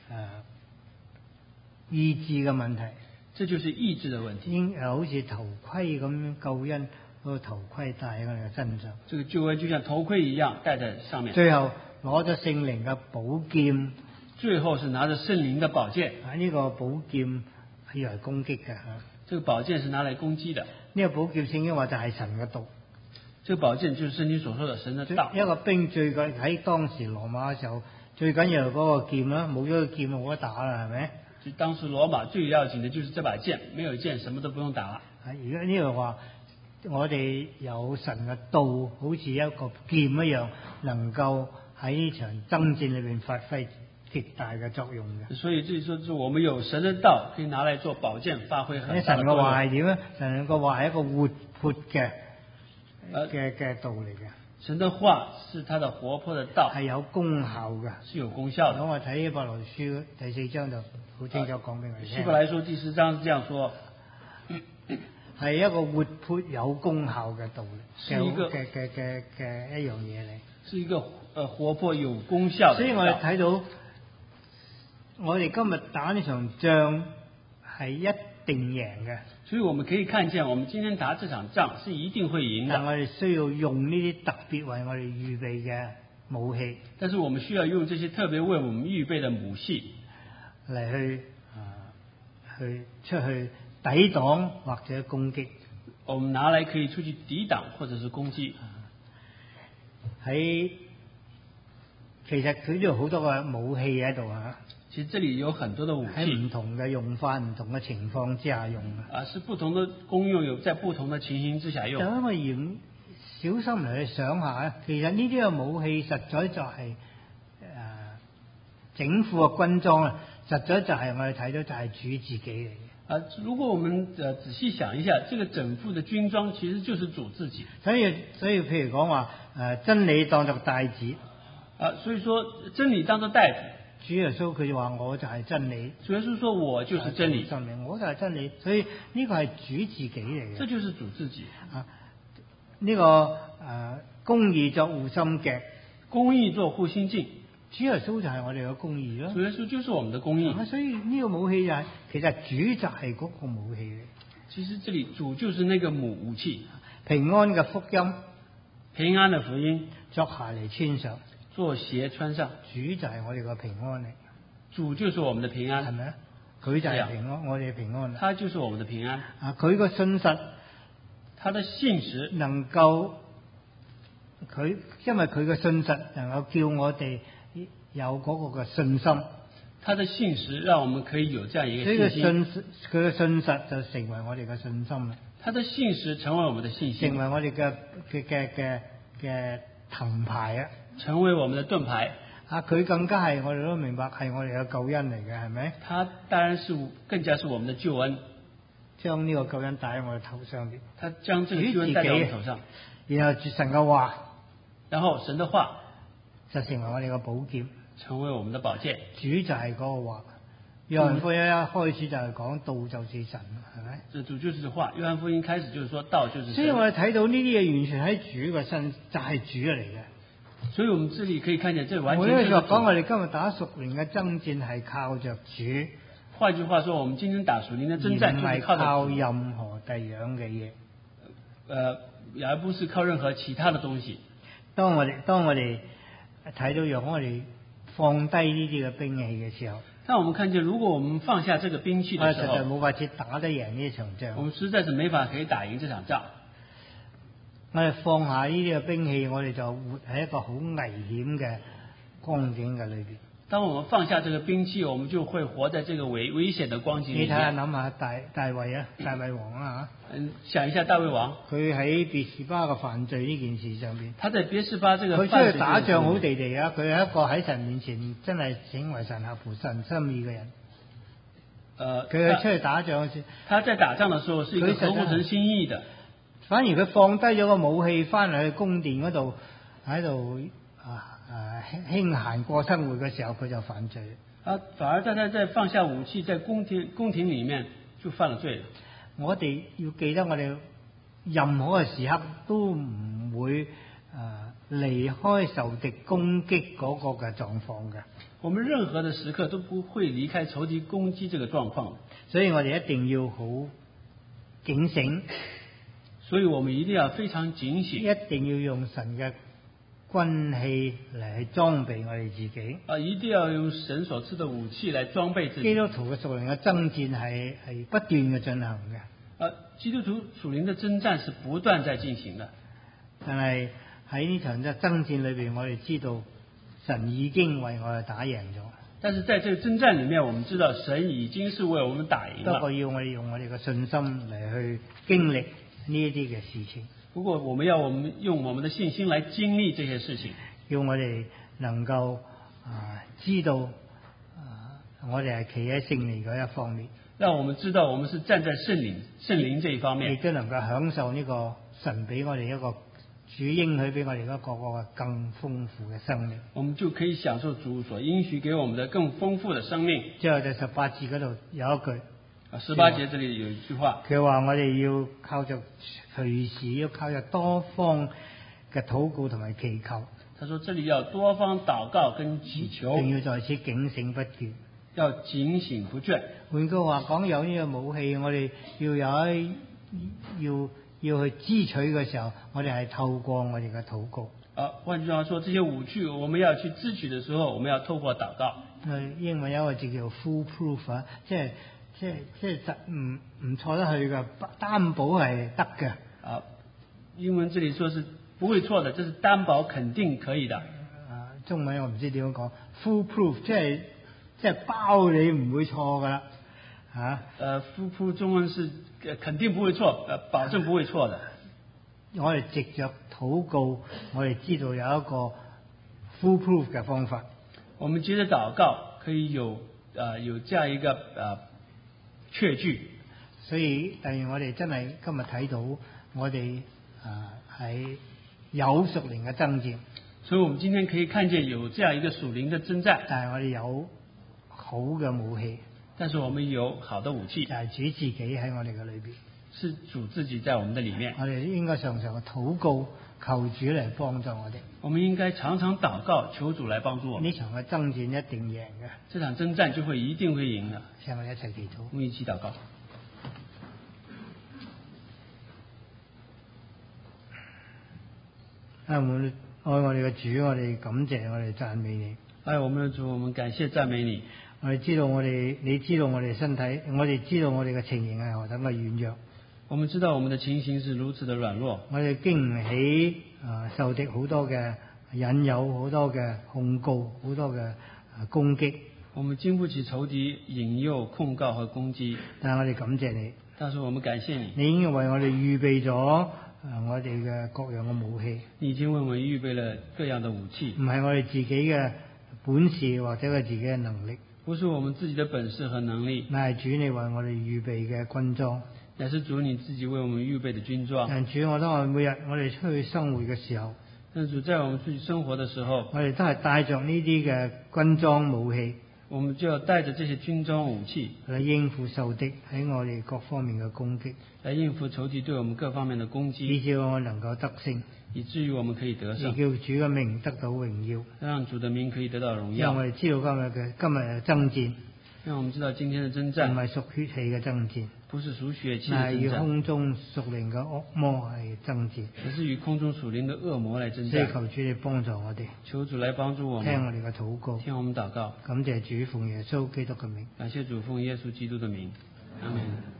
意志嘅問題。 這就是意志的問題。 好似頭盔咁，救恩嗰個頭盔戴喺我哋嘅身上。 這個救恩就像頭盔一樣戴在上面。 最後攞咗聖靈嘅寶劍。 最後是拿着聖靈的寶劍。 呢個寶劍係用嚟攻擊嘅。 這個寶劍是拿來攻擊的。 呢個寶劍聖經話就係神嘅道。 這個寶劍就是聖經所說的神的道。 一個兵最緊喺當時羅馬嘅時候，最緊要係嗰個劍啦，冇咗個劍冇得打啦，係咪？ 當時羅馬最要緊的就是這把劍，沒有劍什麼都不用打了。 而家呢度話，我哋有神嘅道，好似一個劍一樣，能夠喺呢場爭戰裏邊發揮極大嘅作用嘅。 所以這說是我們有神的道，可以拿來做寶劍，發揮很大的作用。 神嘅話係點咧？神嘅話係一個活潑嘅道嚟嘅。 神的話是他的活潑的道， 係有功效嘅， 是有功效的。 咁我睇希伯來書第4章就好清楚講俾我哋聽。 希伯來書第4章是這樣說， 係一個活潑有功效嘅道理， 是一個嘅一樣嘢嚟。 是一個活潑有功效的。 所以我哋睇到，我哋今日打呢場仗係一定贏嘅。 所以我們可以看見，我們今天打這場仗是一定會贏的。 但我哋需要用呢啲特別為我哋預備嘅武器。 但是我們需要用這些特別為我們預備的武器嚟去出去抵擋或者攻擊。 我們拿來可以出去抵擋或者是攻擊。 其實佢都有好多嘅武器喺度啊。 其實這裡有很多的武器， 喺唔同嘅用法、唔同嘅情況之下用是不同的功用，有在不同的情形之下用。 就因為小心嚟去想下，其實呢啲嘅武器實在就係整副嘅軍裝啊，實在就係我哋睇到就係主自己嚟嘅。 如果我們仔細想一下，這個整副的軍裝其實就是主自己。 所以譬如講話真理當作帶子所以說真理當作帶子。 主耶穌佢就話我就係真理。 主耶穌說我就是真理， 我就係真理。所以呢個係主自己嚟嘅。 這就是主自己。 呢個公義作護心鏡， 公義做護心鏡。 主耶穌就係我哋嘅公義咯。 主耶穌就是我們的公義。 所以呢個武器就係其實主就係嗰個武器嚟。 其實這裡主就是那個武器， 平安嘅福音， 平安的福音作鞋嚟穿上。 做鞋穿上， 主就係我哋個平安嚟， 主就是我們的平安， 係咪啊？佢就係平安，我哋嘅平安。 他就是我們的平安。 佢個信實， 他的信實能夠因為佢嘅信實能夠叫我哋有嗰個嘅信心。 他的信實讓我們可以有這樣一所以個信心。 佢嘅信實就成為我哋嘅信心啦。 他的信實成為我們的信心， 成為我哋嘅盾牌啊！ 成為我們的盾牌。 啊，佢更加係我哋都明白係我哋嘅救恩嚟嘅，係咪？ 他當然是更加是我們的救恩， 將呢個救恩戴喺我哋頭上邊。 他將這個救恩戴在我們頭上， 然後神嘅話， 然後神的話就成為我哋嘅寶劍， 成為我們的寶劍。 主就係嗰個話。約翰福音一開始就係講道就是神，係咪？ 這主就是話。約翰福音開始就是說道就是神。 所以我哋睇到呢啲嘢完全喺主嘅身，就係主嚟嘅。 所以我們這裡可以看見，這完全我呢是就講我哋今日打屬靈嘅爭戰係靠着主。 換句話說，我們今天打屬靈的征戰唔係就是靠靠任何第樣嘅嘢。 而不是靠任何其他的東西。 當我哋睇到若我哋放低呢啲嘅兵器嘅時候， 當我們看見，如果我們放下這個兵器的時候， 我哋實在冇法子打得贏呢場仗。 我們實在是沒法可以打贏這場仗。 我哋放下呢啲嘅兵器，我哋就活喺一個好危險嘅光景嘅裏邊。 當我們放下這個兵器，我們就會活在這個危險的光景裏面。 你睇下諗下大衛啊，大衛王啊嚇。 想一下大衛王， 佢喺別是巴嘅犯罪呢件事上邊， 他在別是巴這個佢出去打仗好地地啊！佢係一個喺神面前真係成為神合乎神心意嘅人。佢出去打仗嗰時， 他在打仗的時候是一個合乎神心意的。 反而佢放低咗個武器，翻嚟去宮殿嗰度喺度輕閒過生活嘅時候，佢就犯罪。 反而在放下武器，在宮廷裡面就犯了罪。 我哋要記得，我哋任何嘅時刻都唔會離開受敵攻擊嗰個嘅狀況嘅。 我們任何的時刻都不會離開仇敵攻擊這個狀況。 所以我哋一定要好警醒。 所以我們一定要非常警醒， 一定要用神嘅軍器嚟去裝備我哋自己。 一定要用神所賜的武器來裝備自己。 基督徒嘅屬靈嘅爭戰係不斷嘅進行嘅。 基督徒屬靈的征戰是不斷在進行的。 但係喺呢場嘅爭戰裏邊，我哋知道神已經為我哋打贏咗。 但是在這個征戰裡面，我們知道神已經是為我們打贏了。 不過要我哋用我哋嘅信心嚟去經歷呢一啲嘅事情。 不過我們用我們的信心來經歷這些事情， 要我哋能夠知道我哋係企喺勝利嗰一方面。 讓我們知道我們是站在聖靈這一方面， 亦都能夠享受呢個神俾我哋一個主應許俾我哋一個更豐富嘅生命。 我們就可以享受主所應許給我們的更豐富的生命。 之後就18節嗰度有一句 ，18節這裡有一句話， 佢話我哋要靠着隨時要靠着多方嘅禱告同埋祈求。 他說這裡要多方禱告跟祈求， 仲要在此警醒不倦， 要警醒不倦。 換句話講，有呢個武器，我哋要去支取嘅時候，我哋係透過我哋嘅禱告。 換句話說，這些武器我們要去支取的時候，我們要透過禱告。 英文有一個字叫 foolproof 啊，即係唔錯得去嘅，擔保係得嘅。 英文這裡說是不會錯的，這是擔保肯定可以的。 中文我唔知點樣講 foolproof，即係包你唔會錯噶啦。 foolproof 中文是肯定不會錯，保證不會錯的。 我哋藉着禱告，我哋知道有一個 foolproof 嘅方法。 我們接着禱告可以有這樣一個確據。 所以，但係我哋真係今日睇到我哋喺有屬靈嘅爭戰。 所以我們今天可以看見有這樣一個屬靈的征戰。 但係我哋有好嘅武器。 但是我們有好的武器。 就係主自己喺我哋嘅裏邊。 是主自己在我們的裡面。 我哋應該常常嘅禱告，求主嚟幫助我哋。 我們應該常常禱告，求主來幫助我們。 呢場嘅爭戰一定贏嘅。 這場征戰就會一定會贏的。 請我哋一齊祈禱。 我們一起禱告。 愛我哋嘅主，我哋感謝，我哋讚美你。 愛我們的主，我們感謝讚美你。 我哋知道你知道我哋身體，我哋知道我哋嘅情形係何等嘅軟弱。 我們知道我們的情形是如此的軟弱。 我哋經唔起受敵好多嘅引誘，好多嘅控告，好多嘅攻擊。 我們經不起仇敵引誘、控告和攻擊。 但係我哋感謝你， 但是我們感謝你， 你已經為我哋預備咗我哋嘅各樣嘅武器。 你已經為我們預備了各樣的武器， 唔係我哋自己嘅本事或者係自己嘅能力， 不是我們自己的本事和能力， 乃係主你為我哋預備嘅軍裝。 乃是主你自己為我們預備的軍裝。 但主，我當每日我哋出去生活嘅時候， 但主在我們出去生活的時候， 我哋都係帶着呢啲嘅軍裝武器， 我們就要帶着這些軍裝武器嚟應付受敵喺我哋各方面嘅攻擊， 來應付仇敵對我們各方面的攻擊， 以致我能夠得勝， 以至於我們可以得勝， 叫主嘅名得到榮耀， 讓主的名可以得到榮耀。 讓我哋知道今日嘅爭戰， 讓我們知道今天的征唔戰係屬血氣嘅爭戰， 不是屬血氣的乃係與征戰， 空中屬靈嘅惡魔係爭戰。 而是與空中屬靈的惡魔來征所以戰。 求主你幫助我哋， 求主來幫助我們， 聽我哋嘅禱告， 聽我們禱告。 感謝主奉耶穌基督嘅名。 感謝主奉耶穌基督的名，阿門。